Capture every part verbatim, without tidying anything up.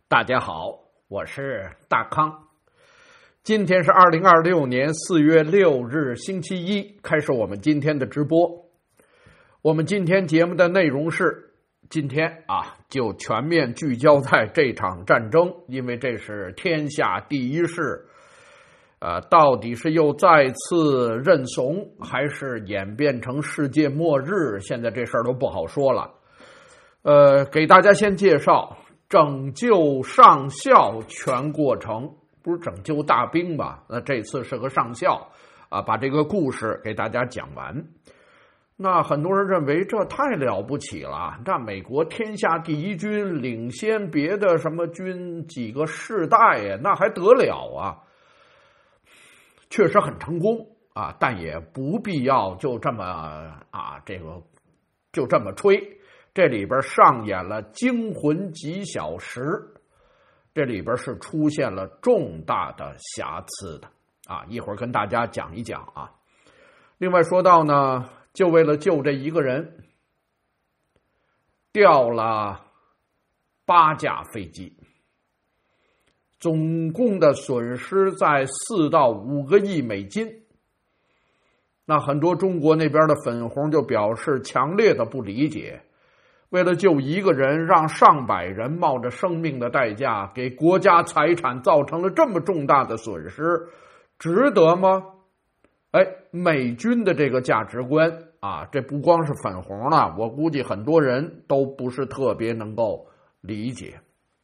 大家好，我是大康。今天是二零二六年四月六日星期一，开始我们今天的直播。我们今天节目的内容是，今天啊就全面聚焦在这场战争，因为这是天下第一事。呃，到底是又再次认怂，还是演变成世界末日？现在这事儿都不好说了。呃，给大家先介绍拯救上校全过程，不是拯救大兵吧？那这次是个上校啊，把这个故事给大家讲完。那很多人认为这太了不起了，那美国天下第一军领先别的什么军几个世代呀，那还得了啊？确实很成功啊，但也不必要就这么啊，这个就这么吹。这里边上演了惊魂几小时，这里边是出现了重大的瑕疵的啊，一会儿跟大家讲一讲啊。另外说到呢，就为了救这一个人，调了八架飞机，总共的损失在四到五个亿美金。那很多中国那边的粉红就表示强烈的不理解。为了救一个人，让上百人冒着生命的代价，给国家财产造成了这么重大的损失，值得吗？哎，美军的这个价值观啊，这不光是粉红了，我估计很多人都不是特别能够理解。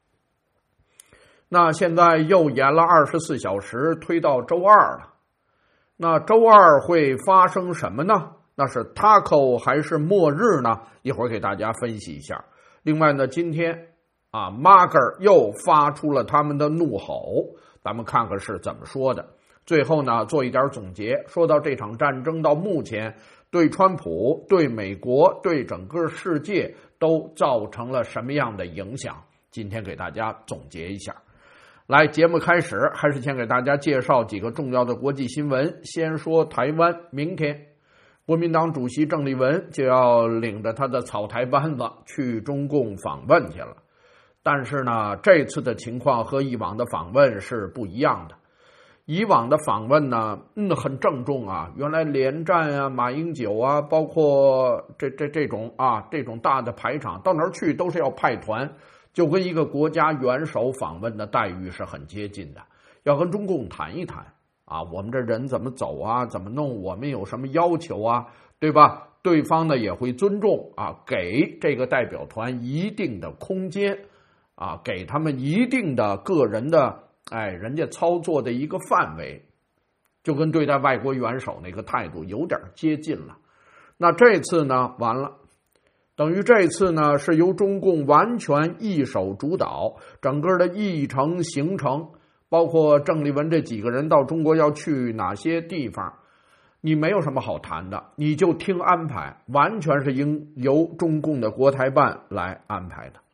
那现在又延了二十四小时，推到周二了。那周二会发生什么呢？那是 taco 还是末日呢？一会儿给大家分析一下。另外呢，今天啊 Marker 又发出了他们的怒吼，咱们看看是怎么说的。最后呢，做一点总结，说到这场战争到目前对川普、对美国、对整个世界都造成了什么样的影响，今天给大家总结一下。来，节目开始，还是先给大家介绍几个重要的国际新闻。先说台湾，明天国民党主席郑丽文就要领着他的草台班子去中共访问去了。但是呢，这次的情况和以往的访问是不一样的。以往的访问呢，嗯，很郑重啊，原来连战啊、马英九啊，包括这这这种啊这种大的排场，到哪儿去都是要派团，就跟一个国家元首访问的待遇是很接近的，要跟中共谈一谈。啊，我们这人怎么走啊？怎么弄？我们有什么要求啊？对吧？对方呢也会尊重啊，给这个代表团一定的空间啊，给他们一定的个人的哎，人家操作的一个范围，就跟对待外国元首那个态度有点接近了。那这次呢，完了，等于这次呢是由中共完全一手主导整个的议程行程。包括郑丽文这几个人到中国要去哪些地方，你没有什么好谈的，你就听安排，完全是应由中共的国台办来安排的。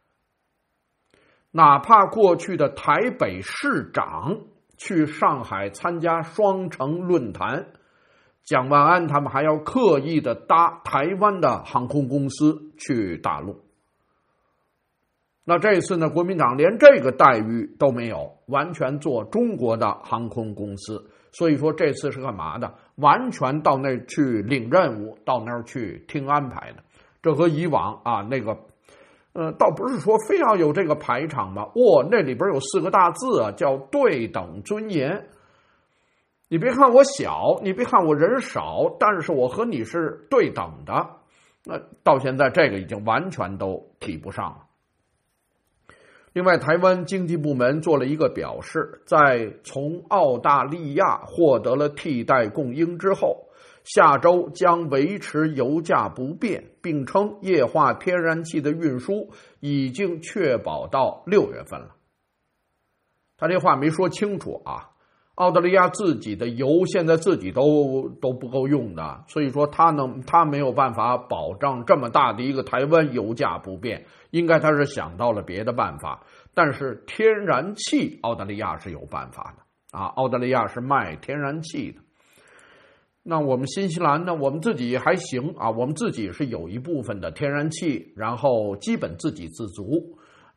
哪怕过去的台北市长去上海参加双城论坛，蒋万安他们还要刻意的搭台湾的航空公司去大陆。那这次呢，国民党连这个待遇都没有，完全做中国的航空公司。所以说这次是干嘛的？完全到那儿去领任务，到那儿去听安排的。这和以往啊那个，呃，倒不是说非要有这个排场吧。哇，那里边有四个大字啊，叫对等尊严。你别看我小，你别看我人少，但是我和你是对等的。那到现在这个已经完全都提不上了。另外，台湾经济部门做了一个表示，在从澳大利亚获得了替代供应之后，下周将维持油价不变，并称液化天然气的运输已经确保到六月份了。他这话没说清楚啊，澳大利亚自己的油现在自己都都不够用的，所以说他呢，他没有办法保障这么大的一个台湾油价不变，应该他是想到了别的办法。但是天然气澳大利亚是有办法的啊，澳大利亚是卖天然气的。那我们新西兰呢，我们自己还行啊，我们自己是有一部分的天然气，然后基本自给自足。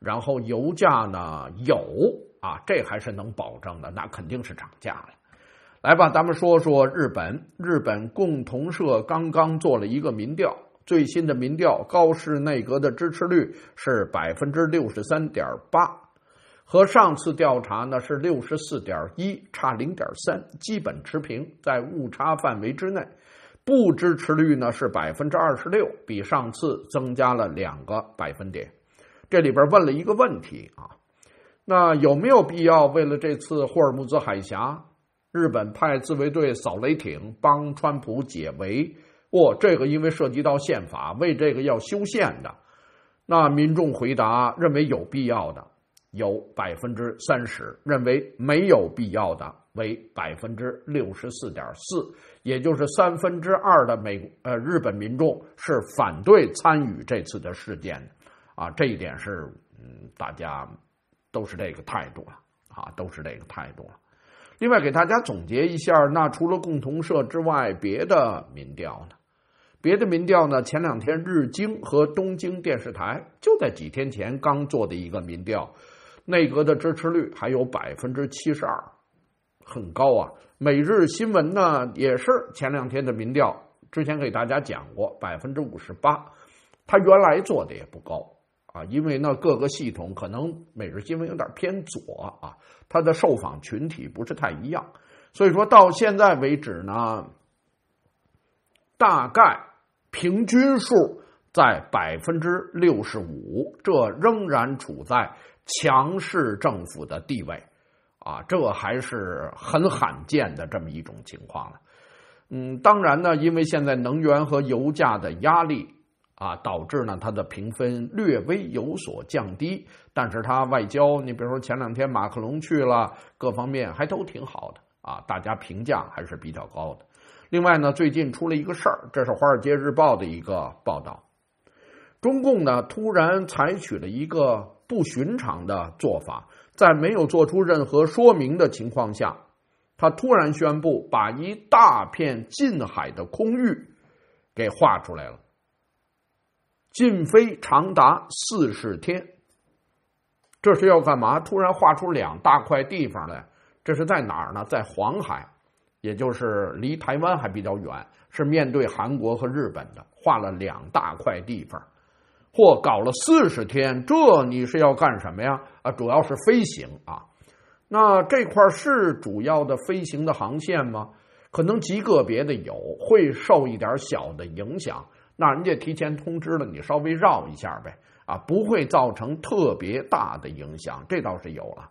然后油价呢有啊，这还是能保证的，那肯定是涨价了。来吧，咱们说说日本。日本共同社刚刚做了一个民调，最新的民调，高市内阁的支持率是 百分之六十三点八， 和上次调查呢是 六十四点一， 差 零点三， 基本持平，在误差范围之内。不支持率呢是 百分之二十六， 比上次增加了两个百分点。这里边问了一个问题啊，那有没有必要为了这次霍尔木兹海峡日本派自卫队扫雷艇帮川普解围？哦，这个因为涉及到宪法，为这个要修宪的。那民众回答认为有必要的有 百分之三十， 认为没有必要的为 百分之六十四点四， 也就是三分之二的美呃日本民众是反对参与这次的事件的啊，这一点是嗯大家都是这个态度了啊，都是这个态度了。另外给大家总结一下，那除了共同社之外，别的民调呢？别的民调呢？前两天日经和东京电视台就在几天前刚做的一个民调，内阁的支持率还有 百分之七十二， 很高啊。每日新闻呢也是前两天的民调，之前给大家讲过 百分之五十八， 它原来做的也不高啊，因为呢各个系统可能每日新闻有点偏左啊，它的受访群体不是太一样，所以说到现在为止呢，大概平均数在 百分之六十五， 这仍然处在强势政府的地位啊，这还是很罕见的这么一种情况了。嗯，当然呢，因为现在能源和油价的压力啊，导致呢它的评分略微有所降低，但是它外交，你比如说前两天马克龙去了，各方面还都挺好的啊，大家评价还是比较高的。另外呢，最近出了一个事儿，这是《华尔街日报》的一个报道，中共呢突然采取了一个不寻常的做法，在没有做出任何说明的情况下，他突然宣布把一大片近海的空域给划出来了，禁飞长达四十天。这是要干嘛？突然划出两大块地方来，这是在哪儿呢？在黄海，也就是离台湾还比较远，是面对韩国和日本的，划了两大块地方。或搞了四十天，这你是要干什么呀？啊，主要是飞行啊。那这块是主要的飞行的航线吗？可能极个别的有，会受一点小的影响。那人家提前通知了，你稍微绕一下呗，啊，不会造成特别大的影响，这倒是有了。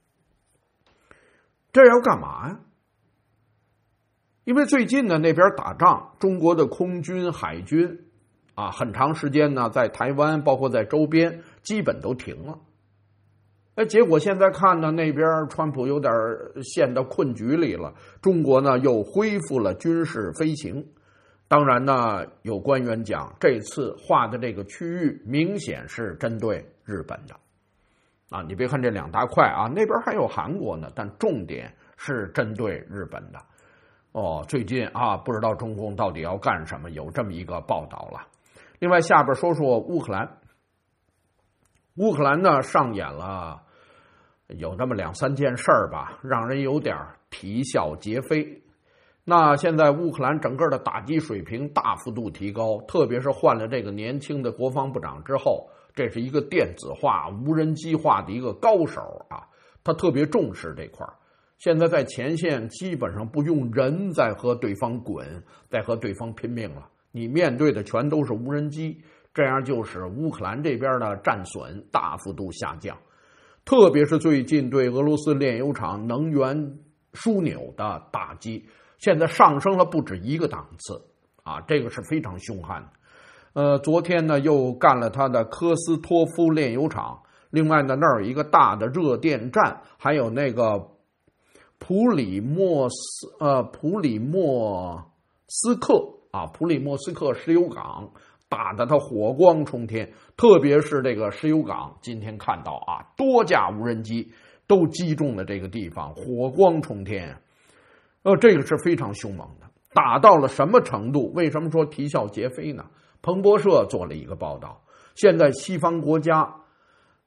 这要干嘛呀？因为最近呢那边打仗，中国的空军、海军啊，很长时间呢，在台湾包括在周边基本都停了。哎，结果现在看呢，那边川普有点陷到困局里了，中国呢又恢复了军事飞行。当然呢，有官员讲，这次划的这个区域明显是针对日本的。啊，你别看这两大块啊，那边还有韩国呢，但重点是针对日本的。哦，最近啊，不知道中共到底要干什么，有这么一个报道了。另外，下边说说乌克兰。乌克兰呢上演了有这么两三件事儿吧，让人有点啼笑皆非。那现在乌克兰整个的打击水平大幅度提高，特别是换了这个年轻的国防部长之后，这是一个电子化、无人机化的一个高手啊，他特别重视这块儿。现在在前线基本上不用人在和对方滚，在和对方拼命了，你面对的全都是无人机，这样就使乌克兰这边的战损大幅度下降。特别是最近对俄罗斯炼油厂能源枢纽的打击，现在上升了不止一个档次啊，这个是非常凶悍的。呃，昨天呢又干了他的科斯托夫炼油厂，另外呢那儿有一个大的热电站，还有那个普里莫斯呃普里莫斯克啊普里莫斯克石油港，打得它火光冲天。特别是这个石油港，今天看到啊，多架无人机都击中了这个地方，火光冲天。呃，这个是非常凶猛的，打到了什么程度？为什么说啼笑皆非呢？彭博社做了一个报道，现在西方国家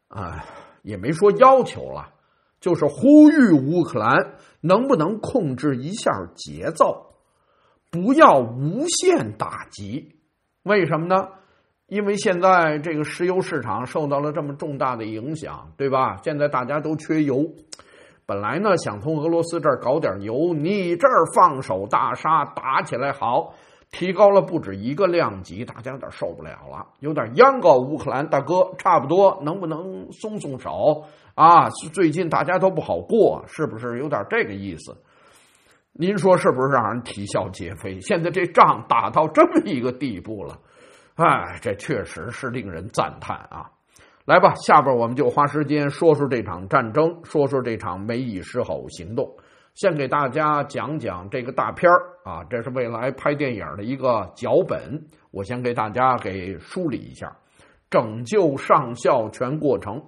啊，也没说要求了，就是呼吁乌克兰能不能控制一下节奏，不要无限打击。为什么呢？因为现在这个石油市场受到了这么重大的影响，对吧？现在大家都缺油，本来呢想从俄罗斯这儿搞点油，你这儿放手大杀，打起来好，提高了不止一个量级，大家有点受不了了，有点央告乌克兰大哥，差不多能不能松松手啊？最近大家都不好过，是不是有点这个意思？您说是不是让人啼笑皆非？现在这仗打到这么一个地步了，哎，这确实是令人赞叹啊！来吧，下边我们就花时间说说这场战争，说说这场梅伊狮吼行动。先给大家讲讲这个大片啊，这是未来拍电影的一个脚本，我先给大家给梳理一下。拯救上校全过程。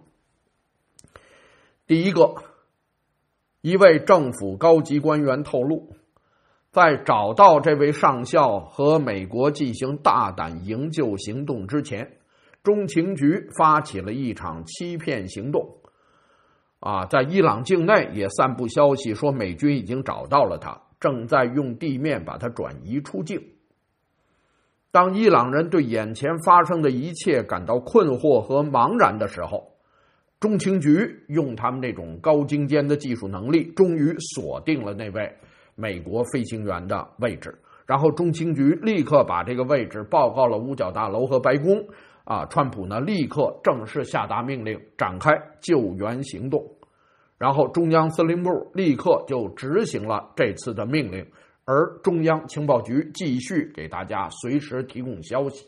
第一个，一位政府高级官员透露，在找到这位上校和美国进行大胆营救行动之前，中情局发起了一场欺骗行动。啊，在伊朗境内也散布消息说美军已经找到了他，正在用地面把他转移出境。当伊朗人对眼前发生的一切感到困惑和茫然的时候，中情局用他们那种高精尖的技术能力，终于锁定了那位美国飞行员的位置。然后中情局立刻把这个位置报告了五角大楼和白宫。啊，川普呢立刻正式下达命令，展开救援行动。然后中央司令部立刻就执行了这次的命令，而中央情报局继续给大家随时提供消息。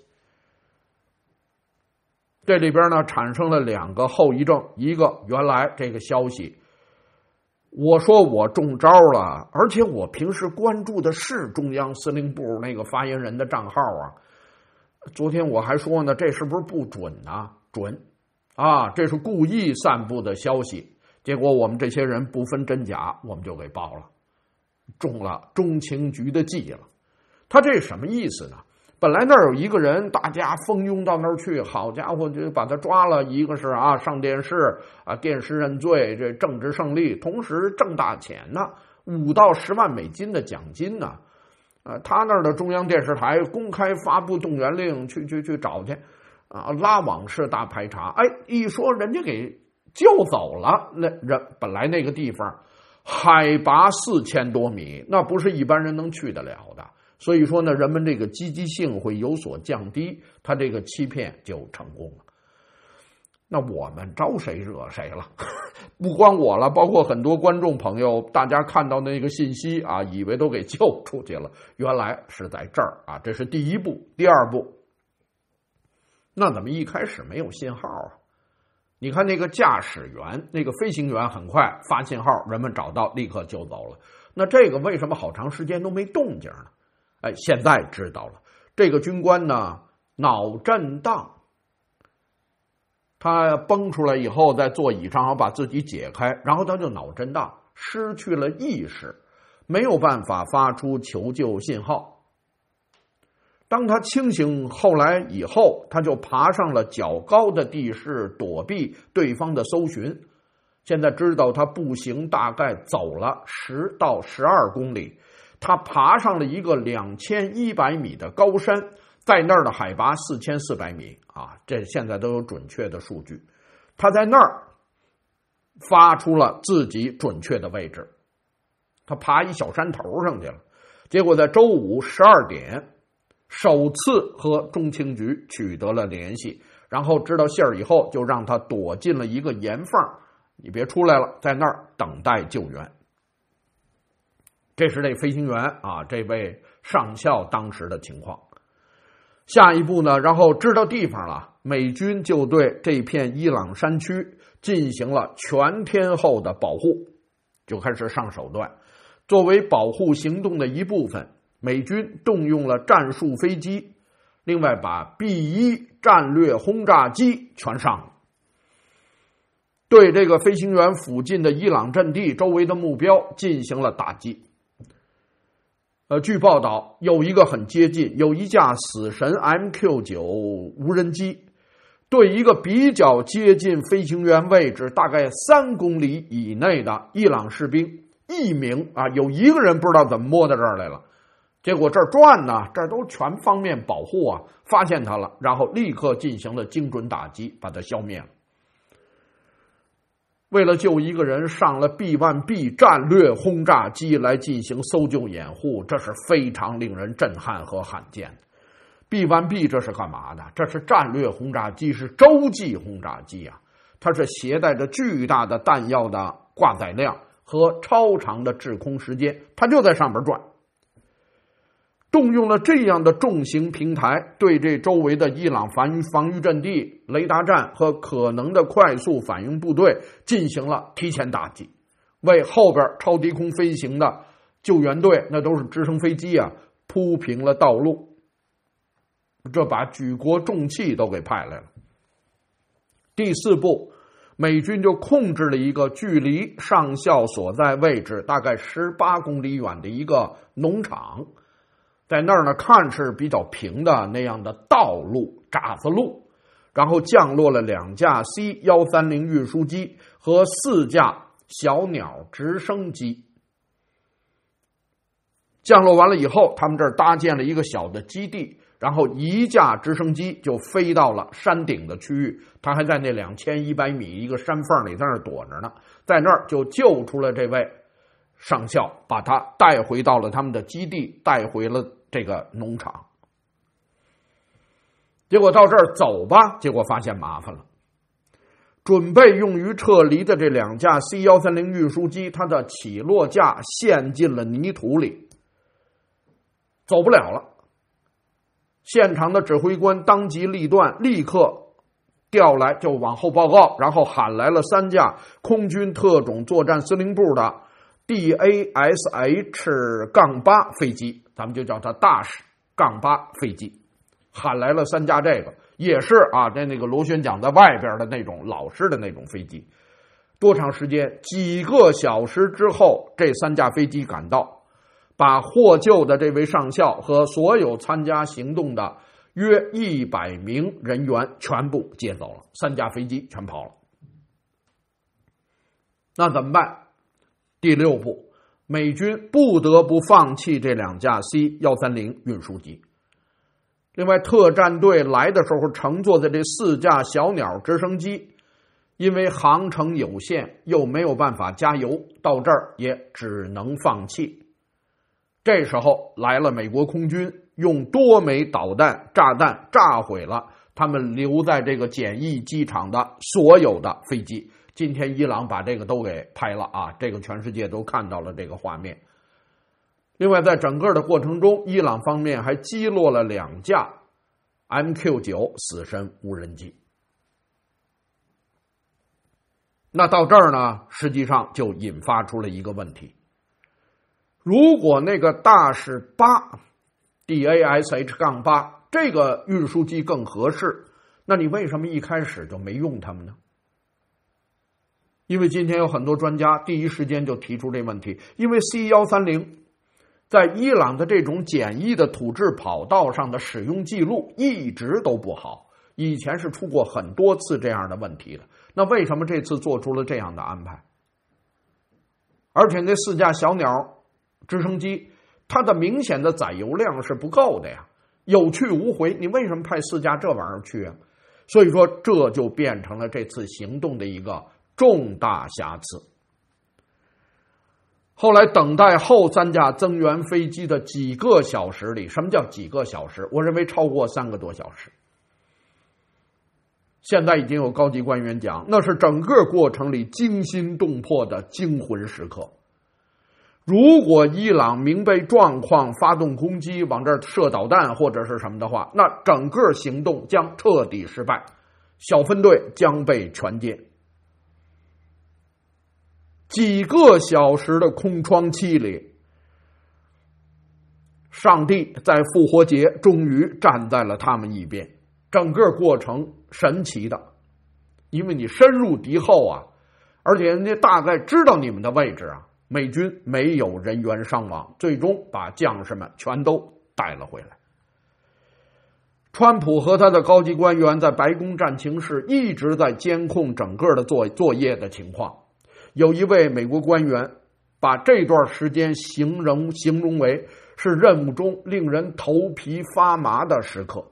这里边呢产生了两个后遗症，一个原来这个消息，我说我中招了，而且我平时关注的是中央司令部那个发言人的账号啊。昨天我还说呢，这是不是不准呢？准啊，这是故意散布的消息。结果我们这些人不分真假，我们就给报了，中了中情局的计了。他这什么意思呢？本来那儿有一个人，大家蜂拥到那儿去，好家伙，就把他抓了。一个是啊上电视啊，电视认罪，这政治胜利，同时挣大钱呢，五到十万美金的奖金呢。呃，他那儿的中央电视台公开发布动员令，去去去找去，啊，拉网式大排查。哎，一说人家给救走了，那人本来那个地方海拔四千多米，那不是一般人能去得了的。所以说呢，人们这个积极性会有所降低，他这个欺骗就成功了。那我们招谁惹谁了？不光我了，包括很多观众朋友，大家看到那个信息啊，以为都给救出去了，原来是在这儿啊，这是第一步。第二步，那怎么一开始没有信号啊？你看那个驾驶员，那个飞行员很快发信号，人们找到，立刻救走了。那这个为什么好长时间都没动静呢？哎，现在知道了，这个军官呢脑震荡。他崩出来以后，在座椅上好把自己解开，然后他就脑震荡，失去了意识，没有办法发出求救信号。当他清醒后来以后，他就爬上了较高的地势，躲避对方的搜寻。现在知道他步行大概走了十到十二公里，他爬上了一个两千一百米的高山。在那儿的海拔四千四百米啊，这现在都有准确的数据。他在那儿发出了自己准确的位置，他爬一小山头上去了。结果在周五十二点，首次和中情局取得了联系，然后知道信儿以后，就让他躲进了一个岩缝，你别出来了，在那儿等待救援。这是这飞行员啊，这位上校当时的情况。下一步呢，然后知道地方了，美军就对这片伊朗山区进行了全天候的保护，就开始上手段。作为保护行动的一部分，美军动用了战术飞机，另外把 B 一 战略轰炸机全上了，对这个飞行员附近的伊朗阵地周围的目标进行了打击。呃，据报道，有一个很接近，有一架死神 M Q 九 无人机对一个比较接近飞行员位置大概三公里以内的伊朗士兵，一名啊，有一个人不知道怎么摸到这儿来了，结果这儿转呢，这儿都全方面保护啊，发现他了，然后立刻进行了精准打击，把他消灭了。为了救一个人，上了 B 一 B 战略轰炸机来进行搜救掩护，这是非常令人震撼和罕见的。B 一 B 这是干嘛的？这是战略轰炸机，是洲际轰炸机啊！它是携带着巨大的弹药的挂载量和超长的滞空时间，它就在上边转。动用了这样的重型平台，对这周围的伊朗防御防御阵地、雷达站和可能的快速反应部队进行了提前打击，为后边超低空飞行的救援队，那都是直升飞机啊，铺平了道路。这把举国重器都给派来了。第四步，美军就控制了一个距离上校所在位置大概十八公里远的一个农场。在那儿呢，看是比较平的那样的道路、渣子路，然后降落了两架 C 一三零 运输机和四架小鸟直升机。降落完了以后，他们这儿搭建了一个小的基地，然后一架直升机就飞到了山顶的区域，他还在那两千一百米一个山缝里在那儿躲着呢，在那儿就救出了这位上校，把他带回到了他们的基地，带回了这个农场。结果到这儿走吧，结果发现麻烦了。准备用于撤离的这两架 C 一三零 运输机，它的起落架陷进了泥土里，走不了了。现场的指挥官当机立断，立刻调来就往后报告，然后喊来了三架空军特种作战司令部的 D A S H 八 飞机，咱们就叫它 D A S H 八 飞机，喊来了三架这个，也是啊，在那个螺旋桨在外边的那种老式的那种飞机。多长时间？几个小时之后，这三架飞机赶到，把获救的这位上校和所有参加行动的约一百名人员全部接走了，三架飞机全跑了。那怎么办？第六步，美军不得不放弃这两架 C 一三零 运输机。另外，特战队来的时候乘坐的这四架小鸟直升机，因为航程有限，又没有办法加油，到这儿也只能放弃。这时候来了美国空军，用多枚导弹、炸弹炸毁了他们留在这个简易机场的所有的飞机。今天伊朗把这个都给拍了啊，这个全世界都看到了这个画面。另外，在整个的过程中，伊朗方面还击落了两架 M Q 九 死神无人机。那到这儿呢，实际上就引发出了一个问题。如果那个大是八 D A S H 八 这个运输机更合适，那你为什么一开始就没用它们呢？因为今天有很多专家第一时间就提出这问题，因为 C 一三零 在伊朗的这种简易的土质跑道上的使用记录一直都不好，以前是出过很多次这样的问题的。那为什么这次做出了这样的安排？而且那四架小鸟直升机，它的明显的载油量是不够的呀，有去无回，你为什么派四架这玩意儿去啊？所以说这就变成了这次行动的一个重大瑕疵。后来等待后三架增援飞机的几个小时里，什么叫几个小时？我认为超过三个多小时。现在已经有高级官员讲，那是整个过程里惊心动魄的惊魂时刻。如果伊朗明白状况发动攻击，往这儿射导弹或者是什么的话，那整个行动将彻底失败，小分队将被全歼。几个小时的空窗期里，上帝在复活节终于站在了他们一边。整个过程神奇的，因为你深入敌后啊，而且人家大概知道你们的位置啊。美军没有人员伤亡，最终把将士们全都带了回来。 川普和他的高级官员在白宫战情室一直在监控整个的作作业的情况。有一位美国官员把这段时间形容形容为是任务中令人头皮发麻的时刻。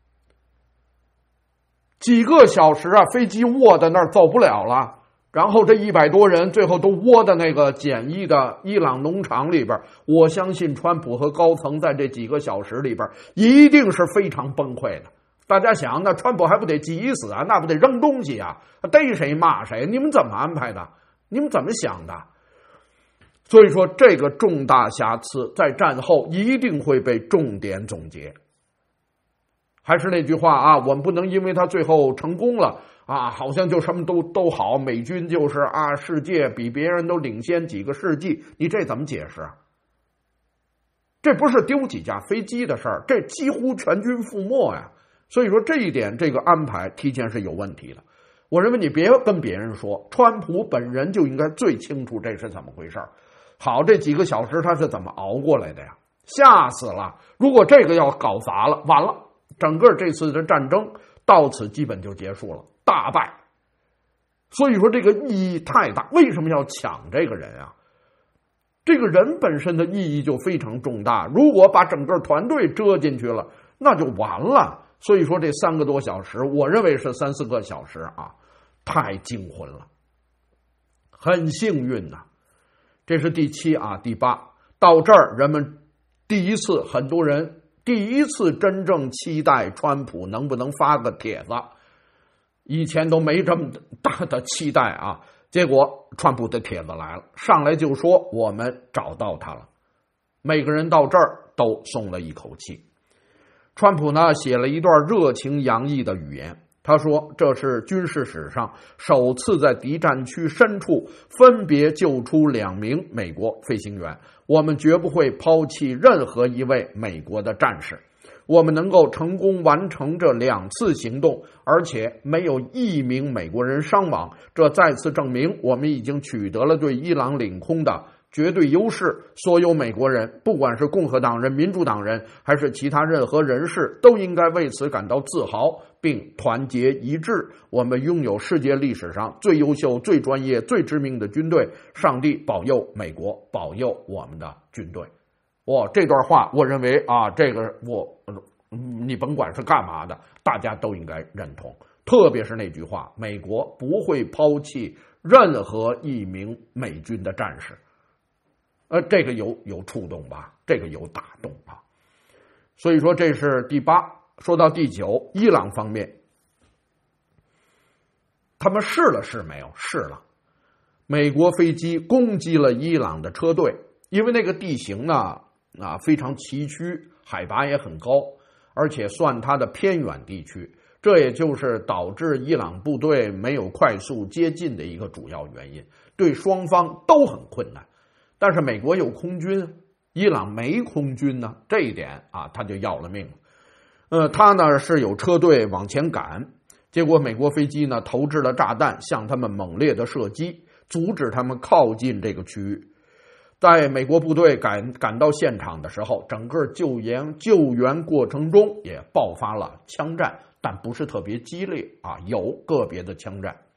几个小时啊，飞机卧在那儿走不了了，然后这一百多人最后都窝在那个简易的伊朗农场里边。我相信川普和高层在这几个小时里边一定是非常崩溃的。大家想，那川普还不得急死啊？那不得扔东西啊？逮谁骂谁？你们怎么安排的？你们怎么想的？所以说，这个重大瑕疵在战后一定会被重点总结。还是那句话啊，我们不能因为他最后成功了啊，好像就什么都都好，美军就是啊，世界比别人都领先几个世纪，你这怎么解释啊？这不是丢几架飞机的事儿，这几乎全军覆没呀。所以说这一点，这个安排提前是有问题的。我认为你别跟别人说，川普本人就应该最清楚这是怎么回事。好，这几个小时他是怎么熬过来的呀？吓死了！如果这个要搞砸了，完了。整个这次的战争到此基本就结束了，大败。所以说这个意义太大。为什么要抢这个人啊？这个人本身的意义就非常重大，如果把整个团队遮进去了，那就完了。所以说这三个多小时，我认为是三四个小时啊，太惊魂了。很幸运呐、啊，这是第七啊，第八。到这儿人们第一次，很多人第一次真正期待川普能不能发个帖子，以前都没这么大的期待啊。结果川普的帖子来了，上来就说我们找到他了，每个人到这儿都松了一口气。川普呢写了一段热情洋溢的语言，他说这是军事史上首次在敌占区深处分别救出两名美国飞行员，我们绝不会抛弃任何一位美国的战士。我们能够成功完成这两次行动，而且没有一名美国人伤亡，这再次证明我们已经取得了对伊朗领空的绝对优势。所有美国人，不管是共和党人、民主党人还是其他任何人士，都应该为此感到自豪并团结一致。我们拥有世界历史上最优秀、最专业、最知名的军队。上帝保佑美国，保佑我们的军队。哇，这段话我认为啊，这个我你甭管是干嘛的，大家都应该认同。特别是那句话，美国不会抛弃任何一名美军的战士。呃，这个有有触动吧？这个有打动啊。所以说这是第八。说到第九，伊朗方面，他们试了试没有？试了。美国飞机攻击了伊朗的车队，因为那个地形呢啊非常崎岖，海拔也很高，而且算它的偏远地区，这也就是导致伊朗部队没有快速接近的一个主要原因，对双方都很困难。但是美国有空军，伊朗没空军呢，这一点啊他就要了命了。呃，他呢是有车队往前赶，结果美国飞机呢投掷了炸弹，向他们猛烈的射击，阻止他们靠近这个区域。在美国部队赶赶到现场的时候，整个救援救援过程中也爆发了枪战，但不是特别激烈啊，有个别的枪战。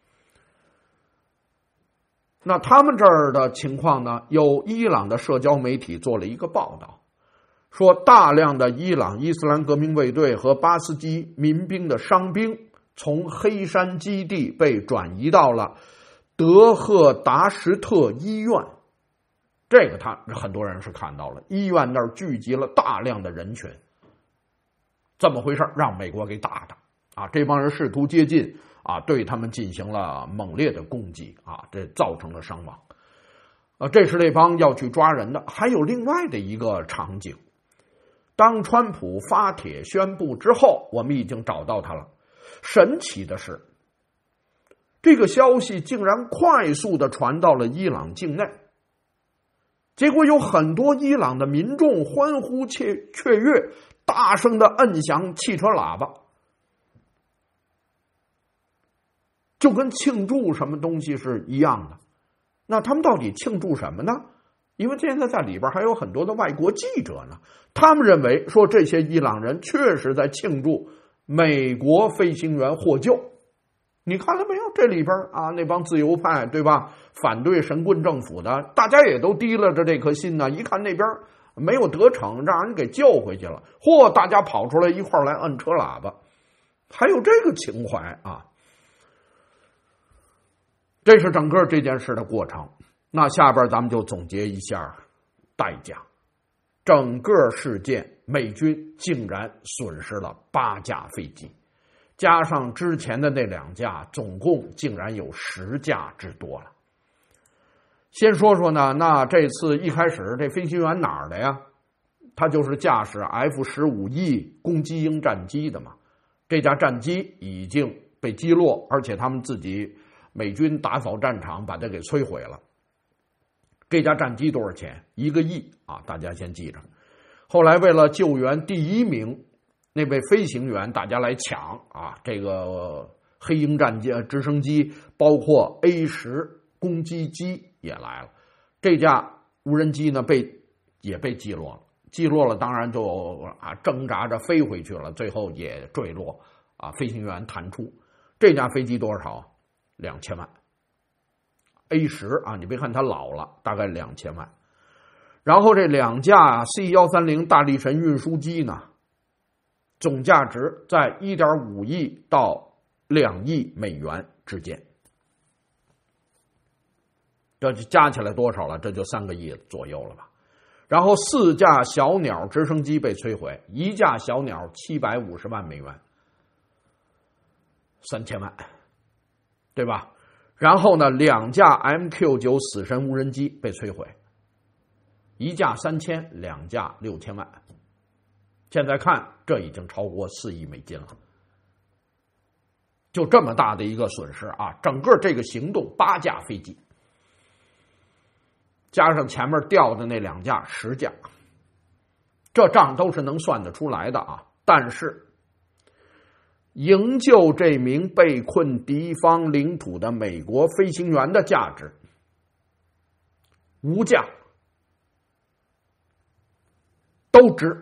那他们这儿的情况呢，有伊朗的社交媒体做了一个报道，说大量的伊朗伊斯兰革命卫队和巴斯基民兵的伤兵从黑山基地被转移到了德赫达什特医院。这个他很多人是看到了，医院那儿聚集了大量的人群，这么回事让美国给打的啊！这帮人试图接近啊，对他们进行了猛烈的攻击啊，这造成了伤亡。啊，这是那帮要去抓人的。还有另外的一个场景，当川普发帖宣布之后，我们已经找到他了。神奇的是，这个消息竟然快速的传到了伊朗境内。结果有很多伊朗的民众欢呼雀雀跃，大声的摁响汽车喇叭，就跟庆祝什么东西是一样的。那他们到底庆祝什么呢？因为现在在里边还有很多的外国记者呢，他们认为说这些伊朗人确实在庆祝美国飞行员获救。你看了没有？这里边啊，那帮自由派对吧，反对神棍政府的，大家也都提拉着这颗心呢。一看那边没有得逞，让人给救回去了，嚯，大家跑出来一块来摁车喇叭，还有这个情怀啊！这是整个这件事的过程。那下边咱们就总结一下代价。整个事件，美军竟然损失了八架飞机，加上之前的那两架，总共竟然有十架之多了。先说说呢，那这次一开始这飞行员哪儿的呀？他就是驾驶 F 十五 E 攻击鹰战机的嘛。这架战机已经被击落，而且他们自己美军打扫战场，把它给摧毁了。这架战机多少钱？一个亿啊！大家先记着。后来为了救援第一名那位飞行员，大家来抢啊！这个黑鹰战机、直升机，包括 A 十 攻击机也来了。这架无人机呢，被也被击落了。击落了，当然就啊挣扎着飞回去了，最后也坠落啊，飞行员弹出。这架飞机多少？两千万。A 十 啊，你别看它老了，大概两千万。然后这两架 C 一三零 大力神运输机呢，总价值在 一点五亿到两亿美元之间。这就加起来多少了？这就三个亿左右了吧。然后四架小鸟直升机被摧毁，一架小鸟七百五十万美元，三千万，对吧？然后呢，两架 M Q 九 死神无人机被摧毁，一架三千，两架六千万。现在看，这已经超过四亿美金了，就这么大的一个损失啊！整个这个行动八架飞机，加上前面掉的那两架十架，这账都是能算得出来的啊。但是营救这名被困敌方领土的美国飞行员的价值无价，都值。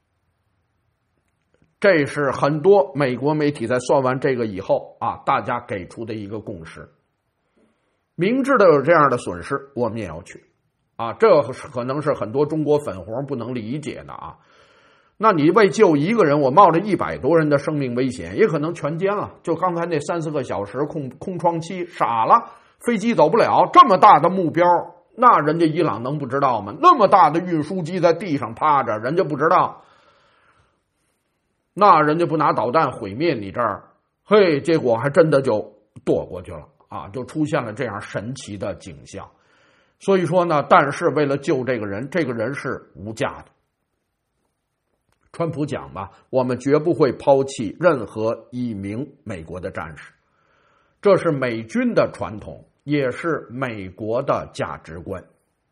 这是很多美国媒体在算完这个以后啊，大家给出的一个共识。明知道有这样的损失，我们也要去啊，这可能是很多中国粉红不能理解的啊。那你为救一个人，我冒着一百多人的生命危险，也可能全歼了。就刚才那三四个小时空空窗期，傻了，飞机走不了，这么大的目标，那人家伊朗能不知道吗？那么大的运输机在地上趴着，人家不知道，那人家不拿导弹毁灭你这儿，嘿，结果还真的就躲过去了啊，就出现了这样神奇的景象。所以说呢，但是为了救这个人，这个人是无价的。川普讲吧，我们绝不会抛弃任何一名美国的战士，这是美军的传统，也是美国的价值观。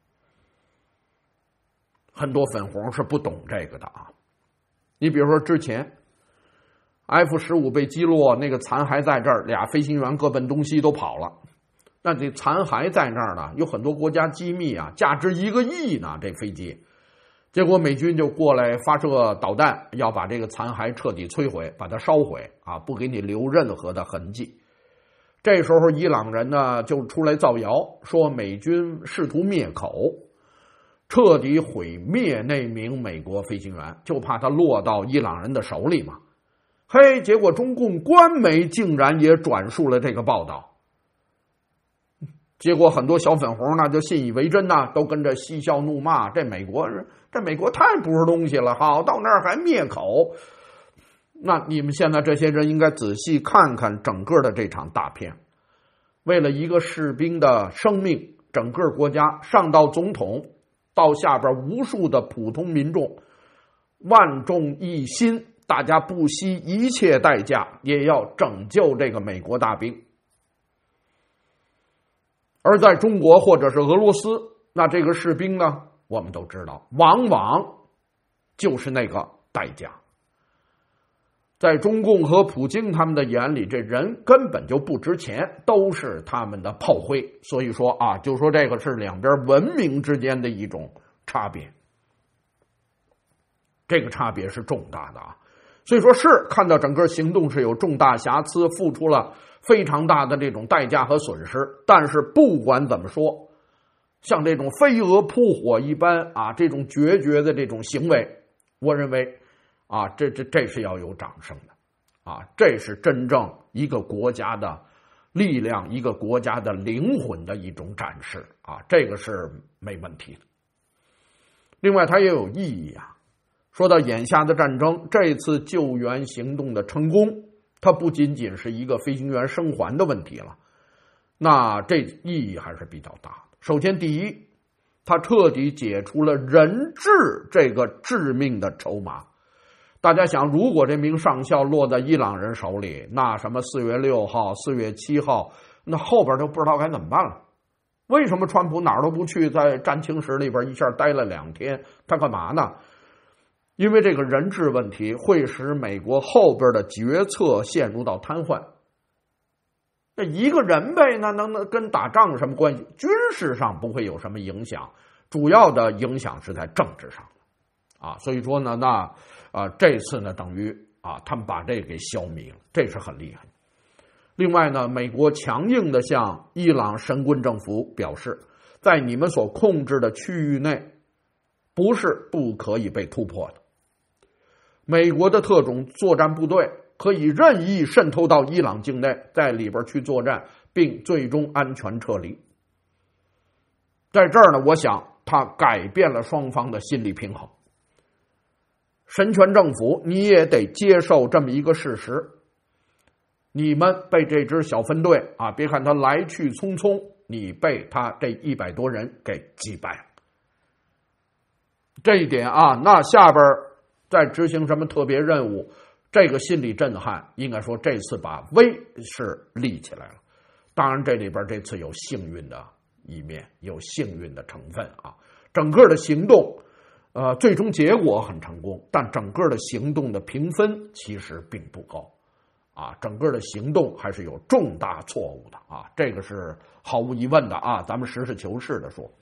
很多粉红是不懂这个的啊。你比如说之前 F 十五 被击落，那个残骸在这儿，俩飞行员各奔东西都跑了，那这残骸在那儿呢，有很多国家机密啊，价值一个亿呢，这飞机。结果美军就过来发射导弹，要把这个残骸彻底摧毁，把它烧毁啊，不给你留任何的痕迹。这时候伊朗人呢就出来造谣，说美军试图灭口，彻底毁灭那名美国飞行员，就怕他落到伊朗人的手里嘛。嘿，结果中共官媒竟然也转述了这个报道。结果很多小粉红呢就信以为真呐，都跟着嬉笑怒骂，这美国这美国太不是东西了，好到那儿还灭口。那你们现在这些人应该仔细看看整个的这场大片，为了一个士兵的生命，整个国家上到总统到下边无数的普通民众，万众一心，大家不惜一切代价也要拯救这个美国大兵。而在中国或者是俄罗斯，那这个士兵呢，我们都知道，往往就是那个代价。在中共和普京他们的眼里，这人根本就不值钱，都是他们的炮灰。所以说啊，就说这个是两边文明之间的一种差别，这个差别是重大的啊。 所以说是看到整个行动是有重大瑕疵，付出了非常大的这种代价和损失，但是不管怎么说，像这种飞蛾扑火一般啊，这种决绝的这种行为，我认为啊，这这这是要有掌声的啊，这是真正一个国家的力量，一个国家的灵魂的一种展示啊，这个是没问题的。另外，它也有意义啊。说到眼下的战争，这次救援行动的成功，它不仅仅是一个飞行员生还的问题了，那这意义还是比较大的。首先，第一，它彻底解除了人质这个致命的筹码。大家想，如果这名上校落在伊朗人手里，那什么四月六号、四月七号，那后边就不知道该怎么办了。为什么川普哪儿都不去，在战情室里边一下待了两天？他干嘛呢？因为这个人质问题会使美国后边的决策陷入到瘫痪。那一个人呗，那能能跟打仗有什么关系？军事上不会有什么影响，主要的影响是在政治上啊。所以说呢，那啊、呃、这次呢，等于啊他们把这个给消灭了，这是很厉害。另外呢，美国强硬的向伊朗神棍政府表示，在你们所控制的区域内，不是不可以被突破的。美国的特种作战部队可以任意渗透到伊朗境内，在里边去作战，并最终安全撤离。在这儿呢，我想他改变了双方的心理平衡。神权政府，你也得接受这么一个事实，你们被这支小分队啊，别看他来去匆匆，你被他这一百多人给击败了。这一点啊，那下边在执行什么特别任务，这个心理震撼，应该说这次把威是立起来了。当然，这里边这次有幸运的一面，有幸运的成分啊。整个的行动，呃，最终结果很成功，但整个的行动的评分其实并不高啊。整个的行动还是有重大错误的啊，这个是毫无疑问的啊。咱们实事求是的说。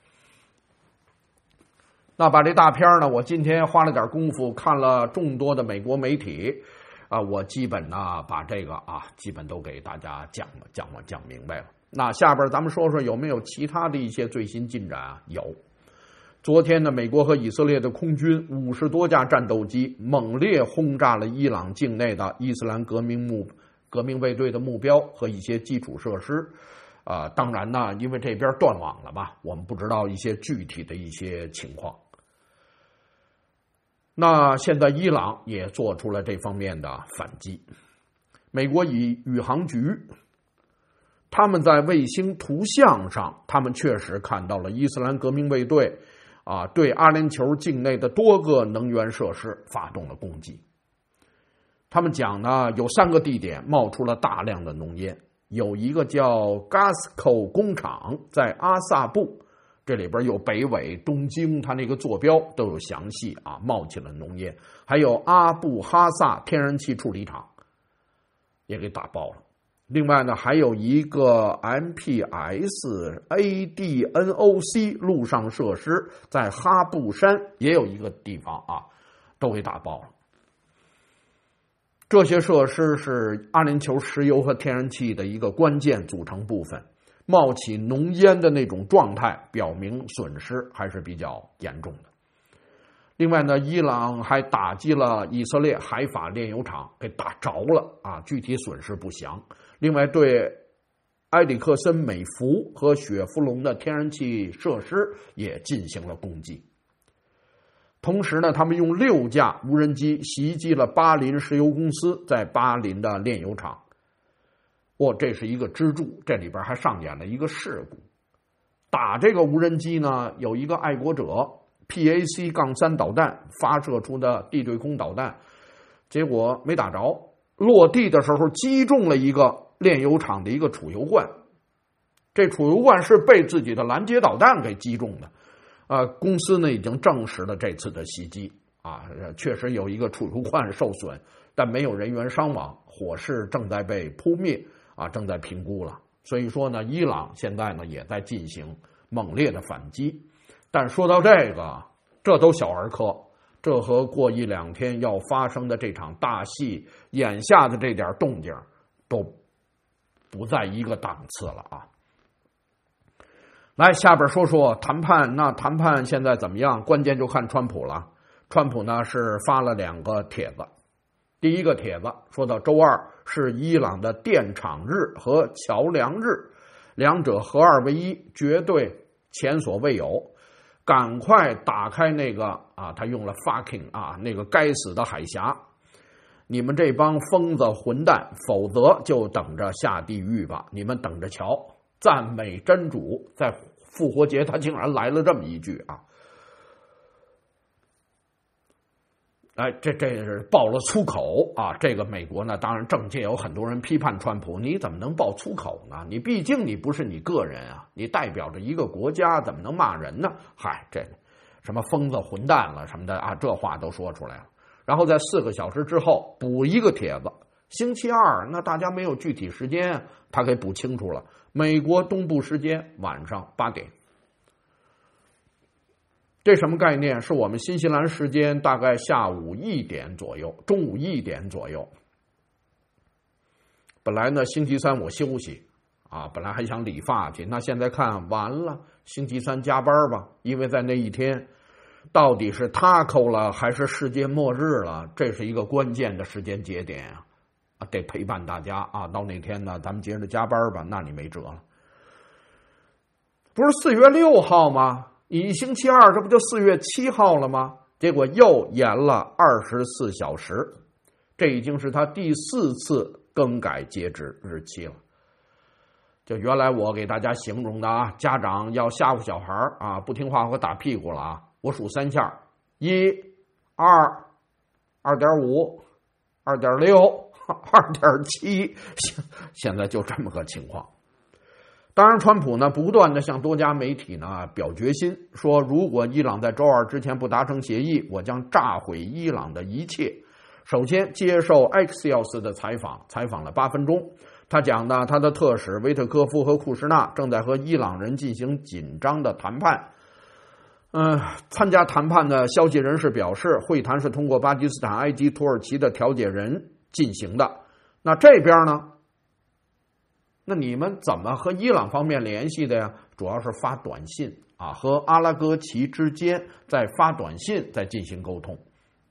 那把这大片呢，我今天花了点功夫看了众多的美国媒体，啊，我基本呢把这个啊基本都给大家讲了讲了讲明白了。那下边咱们说说有没有其他的一些最新进展啊？有，昨天呢，美国和以色列的空军五十多架战斗机猛烈轰炸了伊朗境内的伊斯兰革命目革命卫队的目标和一些基础设施。啊、呃，当然呢，因为这边断网了嘛，我们不知道一些具体的一些情况。那现在伊朗也做出了这方面的反击。美国以宇航局，他们在卫星图像上，他们确实看到了伊斯兰革命卫队啊对阿联酋境内的多个能源设施发动了攻击。他们讲呢，有三个地点冒出了大量的浓烟，有一个叫 Gasco 工厂在阿萨布。这里边有北纬、东经，它那个坐标都有详细啊，冒起了浓烟。还有阿布哈萨天然气处理厂也给打爆了。另外呢，还有一个 M P S A D N O C 陆上设施在哈布山也有一个地方啊，都给打爆了。这些设施是阿联酋石油和天然气的一个关键组成部分。冒起浓烟的那种状态，表明损失还是比较严重的。另外呢，伊朗还打击了以色列海法炼油厂，给打着了啊，具体损失不详。另外，对埃里克森美孚和雪佛龙的天然气设施也进行了攻击。同时呢，他们用六架无人机袭击了巴林石油公司在巴林的炼油厂。哦，这是一个支柱，这里边还上演了一个事故。打这个无人机呢，有一个爱国者 P A C 三 导弹发射出的地对空导弹，结果没打着，落地的时候击中了一个炼油厂的一个储油罐。这储油罐是被自己的拦截导弹给击中的。呃，公司呢已经证实了这次的袭击啊，确实有一个储油罐受损，但没有人员伤亡，火势正在被扑灭。啊，正在评估了。所以说呢，伊朗现在呢也在进行猛烈的反击。但说到这个，这都小儿科， 这和过一两天要发生的这场大戏，眼下的这点动静都不在一个档次了啊。来，下边说说谈判。那谈判现在怎么样？关键就看川普了。川普呢是发了两个帖子。第一个帖子说到周二是伊朗的电厂日和桥梁日，两者合二为一，绝对前所未有。赶快打开那个啊，他用了 fucking 啊，那个该死的海峡，你们这帮疯子混蛋，否则就等着下地狱吧！你们等着瞧！赞美真主，在复活节他竟然来了这么一句啊！哎，这这是爆了粗口啊！这个美国呢，当然政界有很多人批判川普，你怎么能爆粗口呢？你毕竟你不是你个人啊，你代表着一个国家，怎么能骂人呢？嗨，这什么疯子、混蛋了什么的啊，这话都说出来了。然后在四个小时之后补一个帖子，星期二，那大家没有具体时间，他给补清楚了，美国东部时间晚上八点。这什么概念？是我们新西兰时间大概下午一点左右，中午一点左右。本来呢，星期三我休息啊，本来还想理发去，那现在看完了，星期三加班吧，因为在那一天，到底是 taco 了还是世界末日了，这是一个关键的时间节点啊，啊，得陪伴大家啊。到那天呢，咱们接着加班吧，那你没辙了。不是四月六号吗？你星期二这不就四月七号了吗？结果又延了二十四小时，这已经是他第四次更改截止日期了。就原来我给大家形容的啊，家长要吓唬小孩啊，不听话或打屁股了啊，我数三下，一、二、二点五、二点六、二点七，现在就这么个情况。当然，川普呢不断的向多家媒体呢表决心，说如果伊朗在周二之前不达成协议，我将炸毁伊朗的一切。首先接受 Axios 的采访，采访了八分钟，他讲呢，他的特使维特科夫和库什纳正在和伊朗人进行紧张的谈判。嗯、呃，参加谈判的消息人士表示，会谈是通过巴基斯坦、埃及、土耳其的调解人进行的。那这边呢？那你们怎么和伊朗方面联系的呀？主要是发短信啊，和阿拉戈齐之间在发短信，在进行沟通。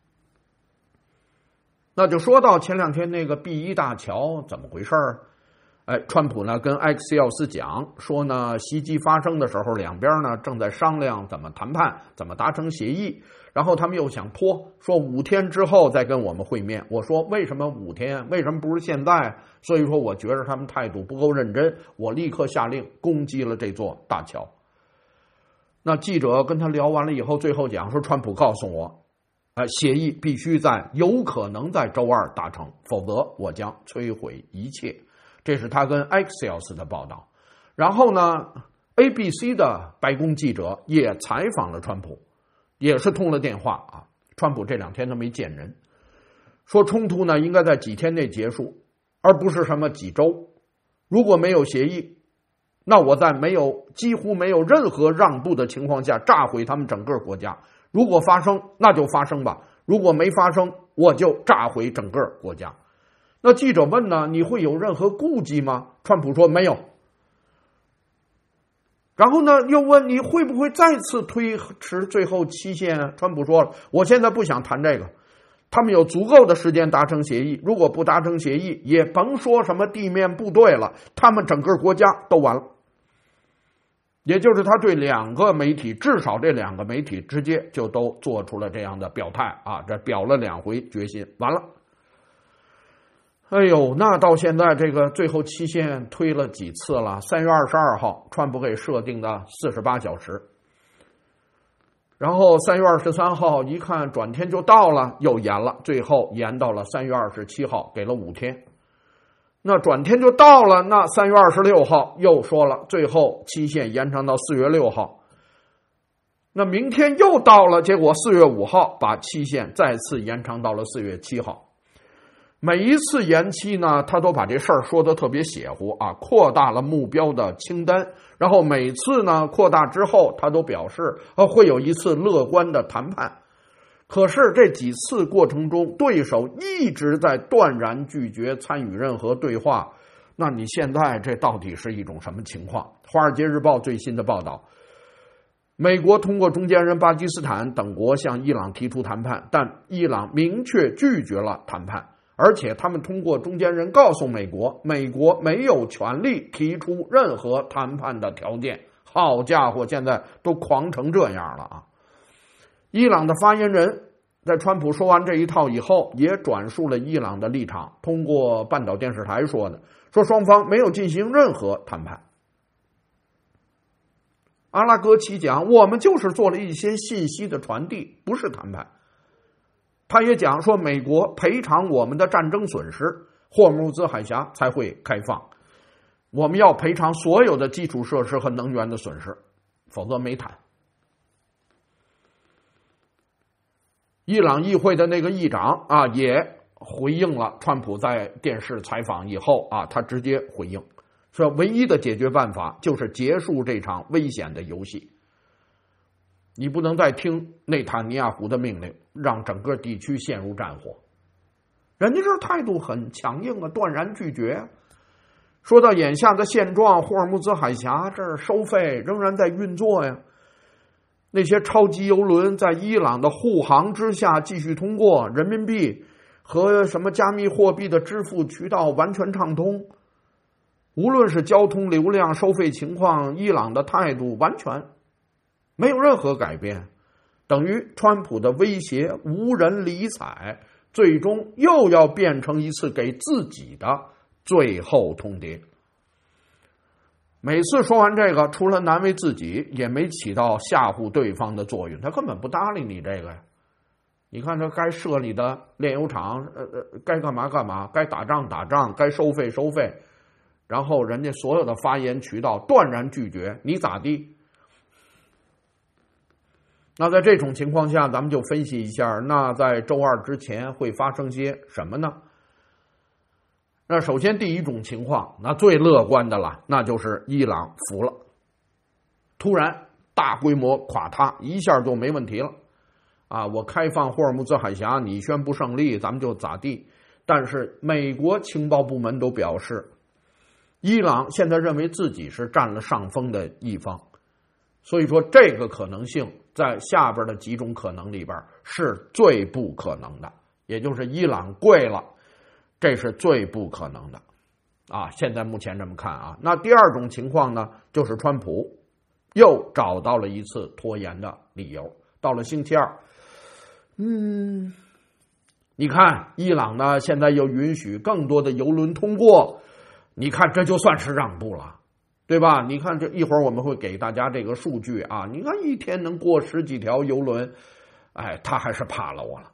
那就说到前两天那个 B 一大桥怎么回事儿？哎，川普呢跟埃克西奥斯讲说呢，袭击发生的时候，两边呢正在商量怎么谈判，怎么达成协议。然后他们又想拖，说五天之后再跟我们会面。我说为什么五天？为什么不是现在？所以说我觉得他们态度不够认真，我立刻下令攻击了这座大桥。那记者跟他聊完了以后，最后讲说，川普告诉我，呃，协议必须在有可能在周二达成，否则我将摧毁一切。这是他跟 Axios 的报道。然后呢 A B C 的白宫记者也采访了川普，也是通了电话啊。川普这两天都没见人，说冲突呢应该在几天内结束，而不是什么几周。如果没有协议，那我在没有几乎没有任何让步的情况下炸毁他们整个国家。如果发生，那就发生吧；如果没发生，我就炸毁整个国家。那记者问呢，你会有任何顾忌吗？川普说没有。然后呢，又问你会不会再次推迟最后期限？川普说了，我现在不想谈这个。他们有足够的时间达成协议，如果不达成协议，也甭说什么地面部队了，他们整个国家都完了。也就是他对两个媒体，至少这两个媒体直接就都做出了这样的表态啊，这表了两回决心，完了。哎呦，那到现在这个最后期限推了几次了？三月二十二号，川普给设定的四十八小时，然后三月二十三号一看转天就到了，又延了，最后延到了三月二十七号，给了五天。那转天就到了，那三月二十六号又说了，最后期限延长到四月六号。那明天又到了，结果四月五号把期限再次延长到了四月七号。每一次延期呢，他都把这事儿说得特别邪乎啊，扩大了目标的清单。然后每次呢扩大之后，他都表示呃会有一次乐观的谈判。 可是这几次过程中，对手一直在断然拒绝参与任何对话。那你现在这到底是一种什么情况？《华尔街日报》最新的报道，美国通过中间人巴基斯坦等国向伊朗提出谈判，但伊朗明确拒绝了谈判，而且他们通过中间人告诉美国，美国没有权利提出任何谈判的条件。好家伙，现在都狂成这样了啊！伊朗的发言人在川普说完这一套以后，也转述了伊朗的立场，通过半岛电视台说的，说双方没有进行任何谈判。阿拉戈奇讲，我们就是做了一些信息的传递，不是谈判。他也讲说，美国赔偿我们的战争损失，霍姆兹海峡才会开放，我们要赔偿所有的基础设施和能源的损失，否则没谈。伊朗议会的那个议长啊，也回应了川普在电视采访以后啊，他直接回应说，唯一的解决办法就是结束这场危险的游戏。你不能再听内塔尼亚胡的命令，让整个地区陷入战火。人家这态度很强硬啊，断然拒绝。说到眼下的现状，霍尔木兹海峡这儿收费仍然在运作呀。那些超级油轮在伊朗的护航之下继续通过，人民币和什么加密货币的支付渠道完全畅通。无论是交通流量、收费情况，伊朗的态度完全没有任何改变，等于川普的威胁无人理睬，最终又要变成一次给自己的最后通牒。每次说完这个，除了难为自己，也没起到吓唬对方的作用，他根本不搭理你这个呀。你看这该设立的炼油厂，呃呃，该干嘛干嘛，该打仗打仗，该收费收费，然后人家所有的发言渠道断然拒绝，你咋地？那在这种情况下，咱们就分析一下，那在周二之前会发生些什么呢？那首先第一种情况，那最乐观的了，那就是伊朗服了，突然大规模垮塌，一下就没问题了。啊，我开放霍尔木兹海峡，你宣布胜利，咱们就咋地。但是美国情报部门都表示，伊朗现在认为自己是占了上风的一方，所以说这个可能性在下边的几种可能里边是最不可能的，也就是伊朗跪了，这是最不可能的啊！现在目前这么看啊，那第二种情况呢，就是川普又找到了一次拖延的理由。到了星期二，嗯，你看伊朗呢，现在又允许更多的油轮通过，你看这就算是让步了，对吧？你看这一会儿我们会给大家这个数据啊，你看一天能过十几条油轮，哎，他还是怕了我了。